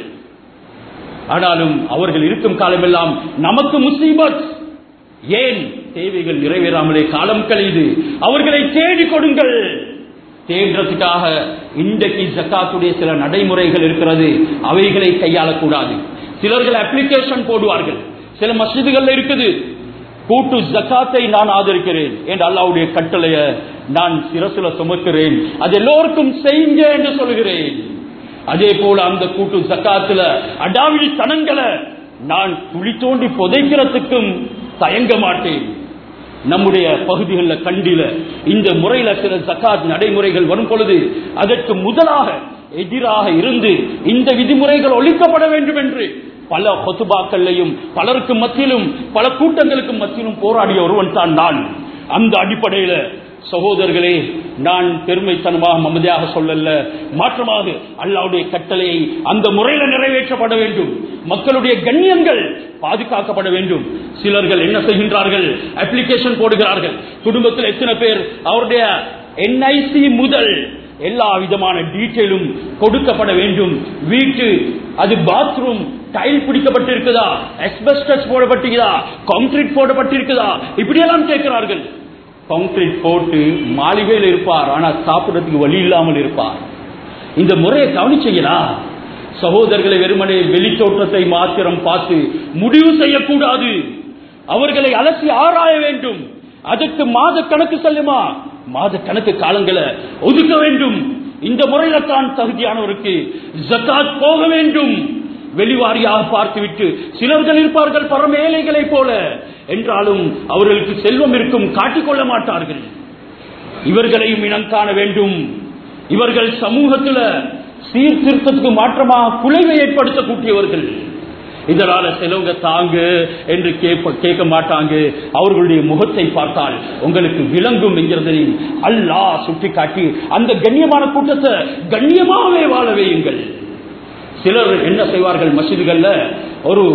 ஆனாலும் அவர்கள் இருக்கும் காலமெல்லாம் நமக்கு முசீபத். ஏன்? தேவைகள் நிறைவேறாமலே காலம் கழிது. அவர்களை தேடி கொடுங்கள். தேடுறதுக்காக இன்றைக்கு ஜக்காத்துடைய சில நடைமுறைகள் இருக்கிறது, அவைகளை கையாளக்கூடாது. சிலர்கள் அப்ளிகேஷன் போடுவார்கள். சில மஸ்ஜிதுகள் இருக்குது, கூட்டு ஜக்காத்தை நான் ஆதரிக்கிறேன் என்று அல்லாஹ்வுடைய கட்டளைய நான் சிரசுல சுமக்கிறேன், அது எல்லோருக்கும் செய்யுங்க என்று சொல்கிறேன். அதே போல அந்த கூட்டு ஜக்காத்துல அடாவிடி தனங்களை நான் குழி தோண்டி புதைக்கிறதுக்கும் தயங்க மாட்டேன். நம்முடைய பகுதிகளில் கண்டில இந்த முறையில சில ஜக்காத் நடைமுறைகள் வரும் பொழுது அதற்கு முதலாக எதிராக இருந்து இந்த விதிமுறைகள் ஒழிக்கப்பட வேண்டும் என்று பல ஹுதுபாக்களையும் பலருக்கு மத்தியிலும் பல கூட்டங்களுக்கு மத்தியிலும் போராடிய ஒருவன் தான் நான். அந்த அடிப்படையில் சகோதரர்களே, நான் பெருமைத்தனமாக மமதியாக சொல்லல, மாற்றமாக அல்லாஹ்வுடைய கட்டளையை அந்த முறையில் நிறைவேற்றப்பட வேண்டும். மக்களுடைய கண்ணியங்கள் பாதுகாக்கப்பட வேண்டும். சிலர்கள் என்ன செய்கின்றார்கள்? அப்ளிகேஷன் போடுகிறார்கள். குடும்பத்தில் எத்தனை பேர், அவருடைய NIC முதல் எல்லா விதமான டீட்டெயிலும் கொடுக்கப்பட வேண்டும். வீட்டு அது பாத்ரூம் டைல் பிடிக்கப்பட்டிருக்குதா, எஸ்பெஸ்டஸ் போடப்பட்டிருக்குதா, கான்கிரீட் போடப்பட்டிருக்குதா, இப்படியெல்லாம் கேட்கிறார்கள். கான்கிரீட் போட்டு மாளிகையில் இருப்பார், ஆனால் சாப்பிடுறதுக்கு வழி இல்லாமல் இருப்பார். இந்த முறையை கவனிச்சீங்களா? சகோதரர்களை வெறுமனே வெளித்தோற்றத்தை மாத்திரம் பார்த்து முடிவு செய்யக்கூடாது. அவர்களை அலசி ஆராய வேண்டும். அதற்கு மாத கணக்கு செல்லுமா, மாத கணக்கு காலங்களை ஒதுக்க வேண்டும். இந்த முறையில தான் தகுதியானவருக்கு ஜக்காத் போக வேண்டும். வெளிவாரியாக பார்த்துவிட்டு சிலர்கள் இருப்பார்கள் பரம ஏழைகளை போல, என்றாலும் அவர்களுக்கு செல்வம் இருக்கும், காட்டிக்கொள்ள மாட்டார்கள். இவர்களையும் இனம் காண வேண்டும். இவர்கள் சமூகத்தில் சீர்திருத்தத்துக்கு மாற்றமாக குலைவை ஏற்படுத்தக்கூடியவர்கள். இதனால செலவுங்க தாங்க என்று கேட்க மாட்டாங்க. அவர்களுடைய முகத்தை பார்த்தால் உங்களுக்கு விளங்கும் என்கிறதை அல்லாஹ் சுட்டிக்காட்டி அந்த கண்ணியமான கூட்டத்தை கண்ணியமாகவே வாழ வையுங்கள். சிலர் என்ன செய்வார்கள்? மஸ்ஜிதுகள்ல ஒரு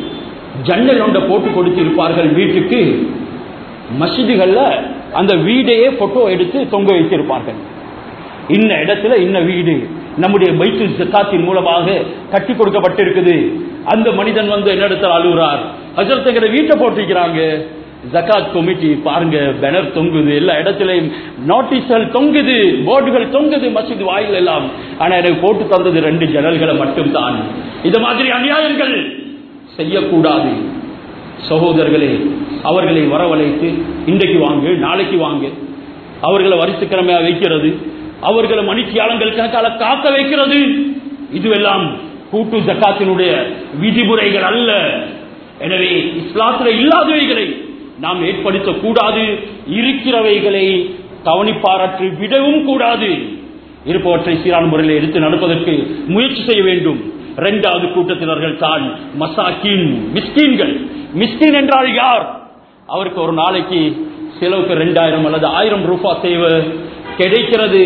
ஜன்னல் ஒன்றை போட்டு கொடுத்திருப்பார்கள் வீட்டுக்கு. மஸ்ஜிதுகள்ல அந்த வீடையே போட்டோ எடுத்து தொங்க வைத்திருப்பார்கள். இன்ன இடத்துல இன்ன வீடு நம்முடைய பைத்துல் ஜக்காத்தின் மூலமாக கட்டி கொடுக்கப்பட்டிருக்குது. அந்த மனிதன் வந்து என்னிடத்தில் அழுகிறார், ஹஜ்ரத்துங்கிற வீட்டை போட்டிருக்கிறாங்க, ஜக்காத் கமிட்டி பாருங்க, பேனர் தொங்குது, எல்லா இடத்திலையும் நோட்டீஸ்கள் தொங்குது, போர்டுகள் தொங்குது மஸ்ஜித் வாயில் எல்லாம். ஆனா எனக்கு போட்டு தந்தது 2 ஜன்னல்களை மட்டும்தான். இது மாதிரி அநியாயங்கள் செய்யக்கூடாது. சகோதரர்களே, அவர்களை வரவழைத்து இன்றைக்கு வாங்க நாளைக்கு வாங்க, அவர்களை வரிசைக்கிழமையா வைக்கிறது, அவர்களை மணித்தியாலங்கள் கணக்கால காக்க வைக்கிறது, இதுவெல்லாம் கூட்டு ஜக்காத்தினுடைய விதிமுறைகள் அல்ல. எனவே இஸ்லாத்தில் இல்லாதவைகளை நாம் ஏற்படுத்தக்கூடாது, இருக்கிறவைகளை கவனிப்பாராற்றி விடவும் கூடாது. இருப்பவற்றை சீரான முறையில் எடுத்து நடப்பதற்கு முயற்சி செய்ய வேண்டும். 2வது கூட்டத்தினர்கள் தான் மசாக்கீன், மிஸ்கீன்கள். மிஸ்கீன் என்றால் யார்? அவருக்கு ஒரு நாளைக்கு செலவுக்கு 2000 அல்லது 1000 ரூபாய் தேவை, கிடைக்கிறது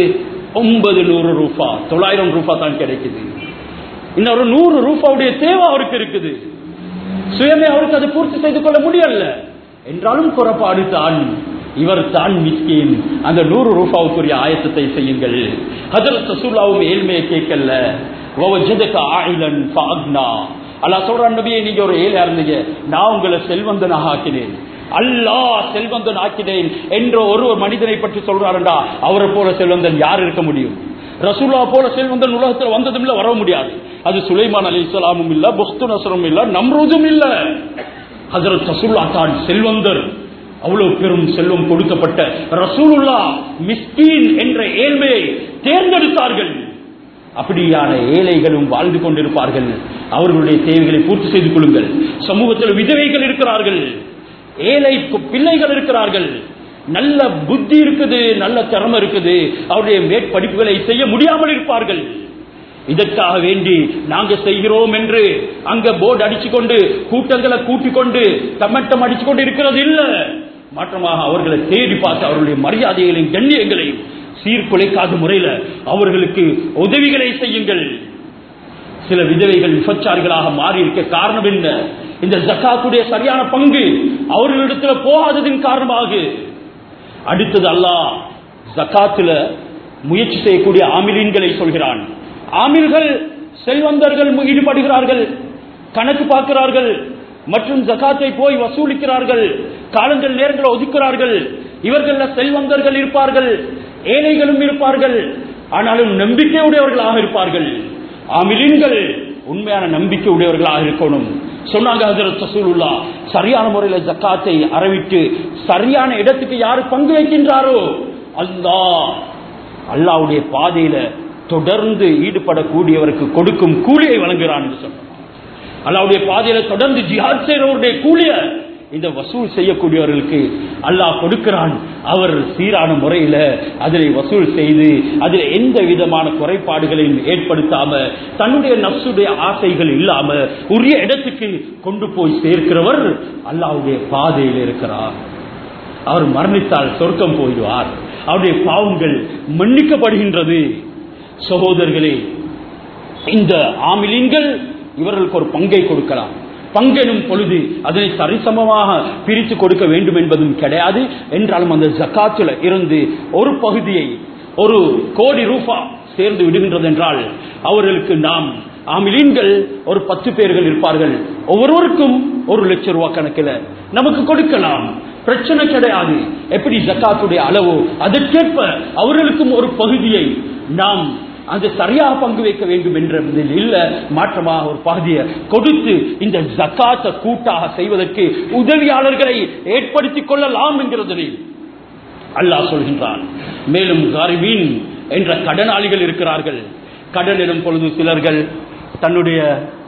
900 ரூபாய், 900 ரூபாய் தான் கிடைக்குது. இன்னொரு 100 ரூபாவுடைய தேவை அவருக்கு இருக்குது. சுயமே அவருக்கு அதை பூர்த்தி செய்து கொள்ள முடியல என்றாலும் குறைபாடு தான். இவர் தான் மிஸ்கீன். அந்த 100 ரூபாவுக்குரிய ஆயத்தத்தை செய்யுங்கள். ஹஜ்ரத் ரசூலுல்லாஹ் ஏழ்மையை கேட்கல. வவஜதக ஆயிலன் ஃபஅக்னா. அல்லாஹ் சொல்றான், நபியே நீங்க ஒரு ஏழையா இருந்தீங்க, நான் உங்களை செல்வந்தனாக ஆக்கினேன். அல்லாஹ் செல்வந்தன் ஆக்கினேன் என்ற ஒரு மனிதனை பற்றி சொல்றாருண்டா, அவரை போல செல்வந்தன் யார் இருக்க முடியும்? ரசூலுல்லாஹ் போல செல்வந்தன் உலகத்தில் வந்ததும் இல்ல, வர முடியாது. அது சுலைமான் அலைஹிஸ்ஸலாமும் இல்ல, புக்து நஸ்ரும் இல்ல, நம்ரூதும் இல்ல. ஹஜ்ரத் ரசூலுல்லாஹ் தான் செல்வந்தர். அவ்வளவு பெரும் செல்வம் கொடுக்கப்பட்ட ரசூலுல்லாஹ் மிஸ்கீன் என்ற ஏழ்மையை தேர்ந்தெடுத்தார்கள். அப்படியான ஏழைகளும் வாழ்ந்து கொண்டிருப்பார்கள். அவர்களுடைய தேவைகளை பூர்த்தி செய்து கொள்ளுங்கள். சமூகத்தில் விதவைகள் இருக்கிறார்கள், ஏழை பிள்ளைகள் இருக்கிறார்கள், நல்ல புத்தி இருக்குது, நல்ல திறமை இருக்குது, அவருடைய மேற்படிப்புகளை செய்ய முடியாமல் இருப்பார்கள். இதற்காக வேண்டி நாங்க செய்கிறோம் என்று அங்க போர்டு அடிச்சுக்கொண்டு கூட்டங்களை கூட்டிக் கொண்டு தம்மட்டம் அடிச்சுக்கொண்டு இருக்கிறது இல்ல. மாற்றமாக அவர்களை தேடி பார்த்து அவர்களுடைய மரியாதைகளையும் கண்ணியங்களையும் சீர்குலைக்காத முறையில் அவர்களுக்கு உதவிகளை செய்யுங்கள். சில விதவைகள் விபச்சாரிகளாக மாறி இருக்க காரணம் என்ன? இந்த ஜக்காத்துடைய சரியான பங்கு அவர்களிடத்தில் போகாததின் காரணமாக. அடுத்தது அல்லாஹ் ஜக்காத்துல முயற்சி செய்யக்கூடிய ஆமிலீன்களை சொல்கிறான். ஆமில்கள் செல்வந்தர்கள் ஈடுபடுகிறார்கள், கணக்கு பார்க்கிறார்கள் மற்றும் ஜகாத்தை போய் வசூலிக்கிறார்கள், காலங்கள் நேரங்களை ஒதுக்கிறார்கள். இவர்கள் செல்வந்தர்கள் இருப்பார்கள், ஏழைகளும் இருப்பார்கள், ஆனாலும் நம்பிக்கை உடையவர்களாக இருப்பார்கள். ஆமிலீன்கள் உண்மையான நம்பிக்கை உடையவர்களாக இருக்கணும். சொன்னாங்க ஹஜ்ரத் ரசூலுல்லாஹ், சரியான முறையில் ஜக்காத்தை அறிவித்து சரியான இடத்துக்கு யாரு பங்கு வைக்கின்றாரோ அல்லாஹ்வுடைய பாதையில தொடர்ந்து ஈடுபடக்கூடியவருக்கு கொடுக்கும் கூலியை வழங்குகிறான் என்று சொன்னார். அல்லாஹ்வுடைய பாதையில தொடர்ந்து ஜிஹாத் செய்யறவருடைய கூலிய இந்த வசூல் செய்யக்கூடியவர்களுக்கு அல்லாஹ் கொடுக்கிறான். அவர் சீரான முறையில அதில் வசூல் செய்து அதில் எந்த விதமான குறைபாடுகளையும் ஏற்படுத்தாம தன்னுடைய நஃப்ஸுடைய ஆசைகள் இல்லாம உரிய இடத்துக்கு கொண்டு போய் சேர்க்கிறவர் அல்லாஹ்வுடைய பாதையில் இருக்கிறார். அவர் மரணித்தால் சொர்க்கம் போயிடுவார். அவருடைய பாவங்கள் மன்னிக்கப்படுகின்றது. சகோதரர்களே, இந்த ஆமிலீன்கள் இவர்களுக்கு ஒரு பங்கை கொடுக்கலாம். பங்கெனும் பொழுது அதனை சரிசமமாக பிரித்து கொடுக்க வேண்டும் என்பதும் கிடையாது. என்றாலும் அந்த ஜக்காத்துல இருந்து ஒரு பகுதியை 1 கோடி ரூபாய் சேர்ந்து விடுகின்றது என்றால் அவர்களுக்கு நாம் ஆமிலீன்கள் ஒரு 10 பேர்கள் இருப்பார்கள், ஒவ்வொருவருக்கும் 1 லட்சம் ரூபாய் கணக்கில் நமக்கு கொடுக்கலாம். பிரச்சனை கிடையாது. எப்படி ஜக்காத்துடைய அளவோ அதற்கேற்ப அவர்களுக்கும் ஒரு பகுதியை நாம் அது சரியாக பங்கு வைக்க வேண்டும் என்றதில் இல்ல, மாற்றமாக ஒரு பகுதியை கொடுத்து இந்த ஜக்காத்தை கூட்டாக செய்வதற்கு உதவியாளர்களை ஏற்படுத்திக் கொள்ளலாம் என்கிறதில் அல்லாஹ் சொல்கின்றான். மேலும் காரிமீன் என்ற கடனாளிகள் இருக்கிறார்கள். கடன் எனும் பொழுது சிலர்கள் தன்னுடைய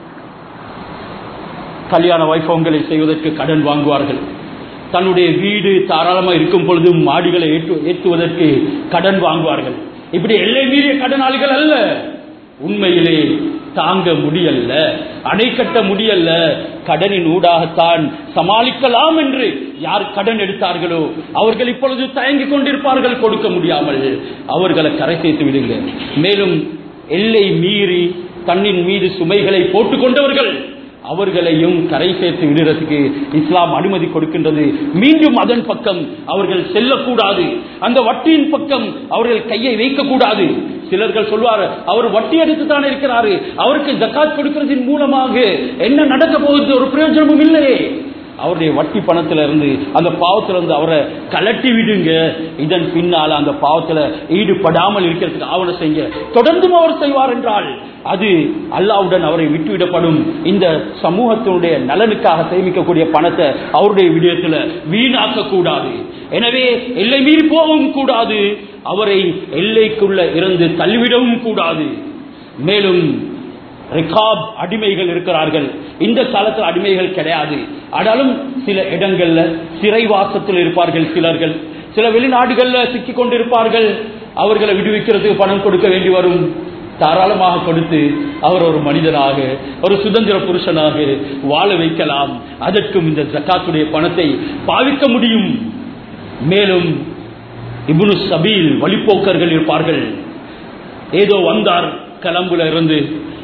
கல்யாண வைபவங்களை செய்வதற்கு கடன் வாங்குவார்கள். தன்னுடைய வீடு தாராளமாக இருக்கும் பொழுது மாடிகளை ஏற்றுவதற்கு கடன் வாங்குவார்கள். இப்படி எல்லை மீறிய கடனாளிகள் அல்ல, உண்மையிலே தாங்க முடியல, அணை கட்ட முடியல, கடனின் ஊடாகத்தான் சமாளிக்கலாம் என்று யார் கடன் எடுத்தார்களோ அவர்கள் இப்பொழுது தயங்கிக் கொண்டிருப்பார்கள் கொடுக்க முடியாமல். அவர்களை கரை சேர்த்து விடுங்க. மேலும் எல்லை மீறி தன்னின் மீது சுமைகளை போட்டுக் கொண்டவர்கள் அவர்களையும் கரை சேர்த்து விடுறதுக்கு இஸ்லாம் அனுமதி கொடுக்கின்றது. மீண்டும் அதன் பக்கம் அவர்கள் செல்லக்கூடாது, அந்த வட்டியின் பக்கம் அவர்கள் கையை வைக்கக்கூடாது. சிலர்கள் சொல்வார், அவர் வட்டி எடுத்து தானே இருக்கிறாரு, அவருக்கு ஜக்காத் கொடுக்கிறதின் மூலமாக என்ன நடக்க போகுது, ஒரு பிரயோஜனமும் இல்லையே. அவருடைய வட்டி பணத்திலிருந்து அந்த பாவத்திலிருந்து அவரை கலட்டி விடுங்க. இதன் பின்னால் அந்த பாவத்தில் ஈடுபடாமல் இருக்கிறதுக்கு ஆவணம் செய்ய தொடர்ந்தும் அவர் செய்வார் என்றால் அது அல்லாஹ்வுடன் அவரை விட்டுவிடப்படும். இந்த சமூகத்தினுடைய நலனுக்காக சேமிக்கக்கூடிய பணத்தை அவருடைய விடயத்தில் வீணாக்க கூடாது. எனவே எல்லை மீறி போகவும் கூடாது, அவரை எல்லைக்குள்ள இருந்து தள்ளிவிடவும் கூடாது. மேலும் ரிகாப் அடிமைகள் இருக்கிறார்கள். இந்த காலத்தில் அடிமைகள் கிடையாது, ஆனாலும் சில இடங்கள்ல சிறைவாசத்தில் இருப்பார்கள் சிலர்கள். சில வெளிநாடுகள்ல சிக்கிக் கொண்டிருப்பார்கள். அவர்களை விடுவிக்கிறதுக்கு பணம் கொடுக்க வேண்டி வரும். தாராளமாக கொடுத்து அவர் ஒரு மனிதனாக, ஒரு சுதந்திர புருஷனாக வாழ வைக்கலாம். அதற்கும் இந்த ஜக்காத்துடைய பணத்தை பாவிக்க முடியும். மேலும் இப்னு சபீல் வழிப்போக்கர்கள் இருப்பார்கள். ஏதோ வந்தார் கலம்புல இருந்து,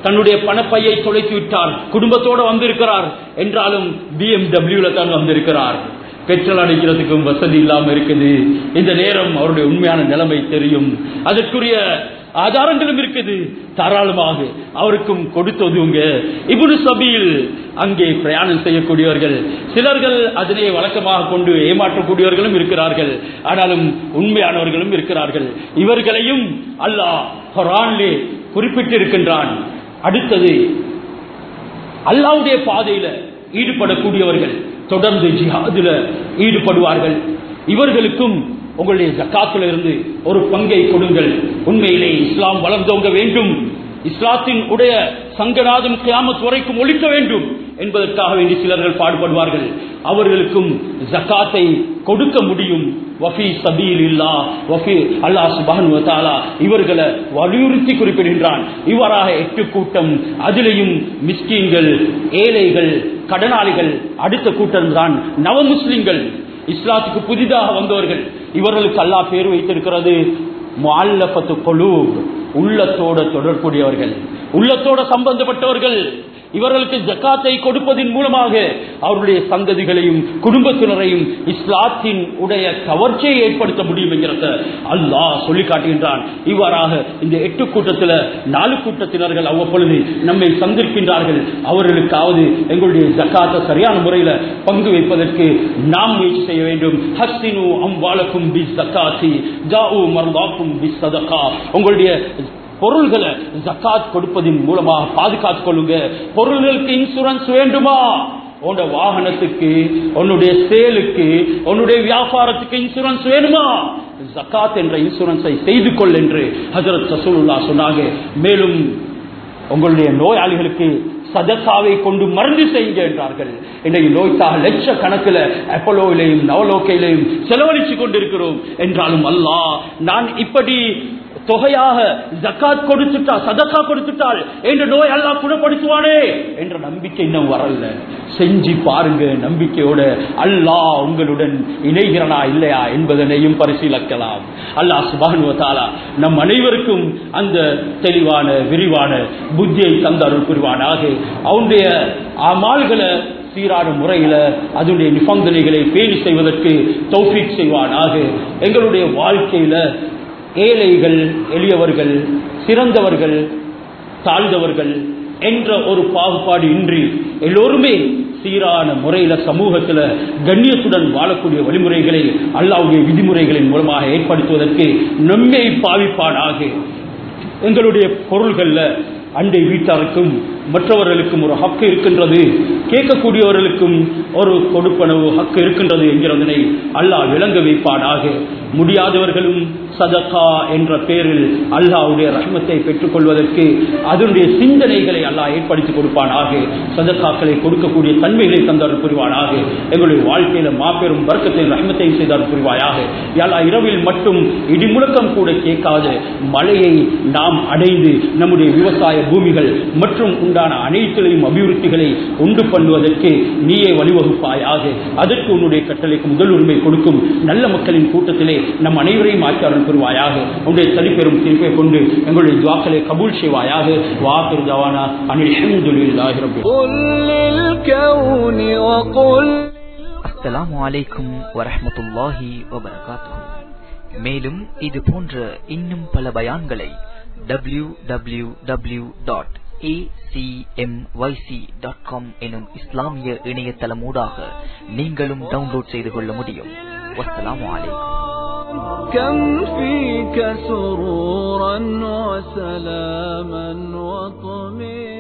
தன்னுடைய பணப்பையை தொலைத்து விட்டார், குடும்பத்தோடு வந்திருக்கிறார் என்றாலும் BMW தான் வந்திருக்கிறார். பெட்ரோல் அடிக்கிறதுக்கும் வசதி இல்லாம இருக்குது. இந்த நேரம் அவருடைய உண்மையான நிலைமை தெரியும், அதற்குரிய ஆதாரங்களும் இருக்குது. தாராளமாக அவருக்கும் கொடுத்ததுங்க. இப்னு சபீல் அங்கே பிரயாணம் செய்யக்கூடியவர்கள், சிலர்கள் அதனை வழக்கமாக கொண்டு ஏமாற்றக்கூடியவர்களும் இருக்கிறார்கள், ஆனாலும் உண்மையானவர்களும் இருக்கிறார்கள். இவர்களையும் அல்லாஹ் குர்ஆனிலே குறிப்பிட்டிருக்கின்றான். அடுத்தது, அல்லாஹ்வுடைய பாதையில ஈடுபடக்கூடியவர்கள் தொடர்ந்து ஜிஹாதுல ஈடுபடுவார்கள். இவர்களுக்கும் உங்களுடைய ஜக்காத்துல இருந்து ஒரு பங்கை கொடுங்கள். உண்மையிலே இஸ்லாம் வளர்ந்தோங்க வேண்டும், இஸ்லாத்தின் உடைய சங்கநாதம் கியாமத் வரைக்கும் ஒழிக்க வேண்டும் என்பதற்காக வேண்டி சிலர்கள் பாடுபடுவார்கள். அவர்களுக்கும் ஜக்காத்தை கொடுக்க முடியும். வஃபி சபீலில்லாஹ், வஃபி அல்லாஹ் சுப்ஹானஹு வ தஆலா இவர்களை வலியுறுத்தி குறிப்பிடுகின்றான். இவ்வாறாக 8 கூட்டம், அதிலேயும் மிஸ்கீன்கள், ஏழைகள், கடனாளிகள். அடுத்த கூட்டம் தான் நவ முஸ்லிம்கள், இஸ்லாத்துக்கு புதிதாக வந்தவர்கள். இவர்களுக்கு அல்லாஹ் பேர் வைத்திருக்கிறது முஅல்லஃபத்து குலூப், உள்ளத்தோட தொடர்புடையவர்கள், உள்ளத்தோட சம்பந்தப்பட்டவர்கள். இவர்களுக்கு ஜக்காத்தை கொடுப்பதன் மூலமாக அவருடைய சந்ததிகளையும் குடும்பத்தினரையும் இஸ்லாத்தின் உடைய கவர்ச்சியை ஏற்படுத்த முடியும் என்கிறத அல்லாஹ் சொல்லி காட்டுகின்றான். இவ்வாறாக இந்த 8 கூட்டத்தில் 4 கூட்டத்தினர்கள் அவ்வப்பொழுது நம்மை சந்திருக்கின்றார்கள். அவர்களுக்காவது எங்களுடைய ஜக்காத்தை சரியான முறையில் பங்கு வைப்பதற்கு நாம் முயற்சி செய்ய வேண்டும். ஹஸ்ஸினு அம்வாலக்கும் பிஸ்ஸகாத்தி ஜாஉ மர்தாக்கும் பிஸ்ஸதகா. உங்களுடைய பொருள்களை ஜக்காத் கொடுப்பதன் மூலமாக பாதுகாத்துக் கொள்ளுங்க. பொருள்களுக்கு இன்சூரன்ஸ் வேண்டுமா? உன்னுடைய வாகனத்துக்கு, உன்னுடைய சேலுக்கு, உன்னுடைய வியாபாரத்துக்கு இன்சூரன்ஸ் வேணுமா? ஜக்காத் என்ற இன்சூரன்ஸை செய்து கொள் என்று ஹஜ்ரத் ரசூலுல்லாஹ் சொன்னாங்க. மேலும் உங்களுடைய நோயாளிகளுக்கு சதக்காவை கொண்டு மருந்து செய்யுங்க என்றார்கள். இன்றைக்கு நோய்க்காக லட்சக்கணக்கில் அப்போலோவிலையும் நவலோக்கையிலையும் செலவழிச்சு கொண்டிருக்கிறோம். என்றாலும் அல்லாஹ் நான் இப்படி தொகையாக ஜக்காத் கொடுத்துட்டா, சதக்கா கொடுத்துட்டால் என்ற நோய் அல்லாஹ் குணப்படுத்துவானே என்ற நம்பிக்கை இன்னும் வரல. செஞ்சு பாருங்க நம்பிக்கையோட. அல்லாஹ் உங்களுடன் இணைகிறனா இல்லையா என்பதனையும் பரிசீலிக்கலாம். அல்லாஹ் சுப்ஹானஹு வ தஆலா நம் அனைவருக்கும் அந்த தெளிவான விரிவான புத்தியை தந்த அருள் புரிவானாக. அவனுடைய அமால்களை சீரான முறையில் அதனுடைய நிபந்தனைகளை பேணி செய்வதற்கு தௌஃபீக் செய்வானாக. எங்களுடைய வாழ்க்கையில ஏழைகள், எளியவர்கள், சிறந்தவர்கள், தாழ்ந்தவர்கள் என்ற ஒரு பாகுபாடு இன்றி எல்லோருமே சீரான முறையில சமூகத்தில் கண்ணியத்துடன் வாழக்கூடிய வழிமுறைகளை அல்லாஹ்வுடைய விதிமுறைகளின் மூலமாக ஏற்படுத்துவதற்கு நம்மை பாவிப்பானாக. எங்களுடைய பொருள்கள்ல அண்டை வீட்டாருக்கும் மற்றவர்களுக்கும் ஒரு ஹக்கு இருக்கின்றது, கேட்கக்கூடியவர்களுக்கும் ஒரு கொடுப்பனவு ஹக்கு இருக்கின்றது என்கிறதனை அல்லாஹ் விளங்க வைப்பானாக. முடியாதவர்களும் சதகா என்ற பெயரில் அல்லாஹ்வுடைய ரஹ்மத்தை பெற்றுக் கொள்வதற்கு அதனுடைய சிந்தனைகளை அல்லாஹ் ஏற்படுத்தி கொடுப்பானாக. சதகாக்களை கொடுக்கக்கூடிய தன்மைகளை தந்தார் புரிவானாக. எங்களுடைய வாழ்க்கையில மாபெரும் வர்க்கத்தையும் ரஹ்மத்தையும் செய்தார் புரிவாயாக. யாழ் இரவில் மட்டும் இடிமுழக்கம் கூட கேட்காத மழையை நாம் அடைந்து நம்முடைய விவசாய பூமிகள் மற்றும் உண்டான அனைத்திலையும் அபிவிருத்திகளை உண்டு பண்ணுவதற்கு நீயே வழிவகுப்பாயாக. அதற்கு உன்னுடைய கட்டளைக்கு முதல் உரிமை கொடுக்கும் நல்ல மக்களின் கூட்டத்திலே நம் அனைவரையும் ஆக்கியாளன் பெறுவாயாக. உன்னுடைய தனிப்பெரும் தீர்ப்பை கொண்டு எங்களுடைய துஆக்களை கபூல் செய்வாயாக. வாகிர் தவானா அனில் ஹம்துலில்லாஹி ரப்பில் ஆலமீன். அஸ்ஸலாமு அலைக்கும் வரஹ்மத்துல்லாஹி வபரகாத்துஹு. மேலும் இது போன்ற இன்னும் பல பயான்களை www.acmyc.com எனும் இஸ்லாமிய இணையதளமூடாக நீங்களும் டவுன்லோட் செய்து கொள்ள முடியும். வஸ்ஸலாமு அலைக்கும். كم فيك سرورا وسلاما وطمئنا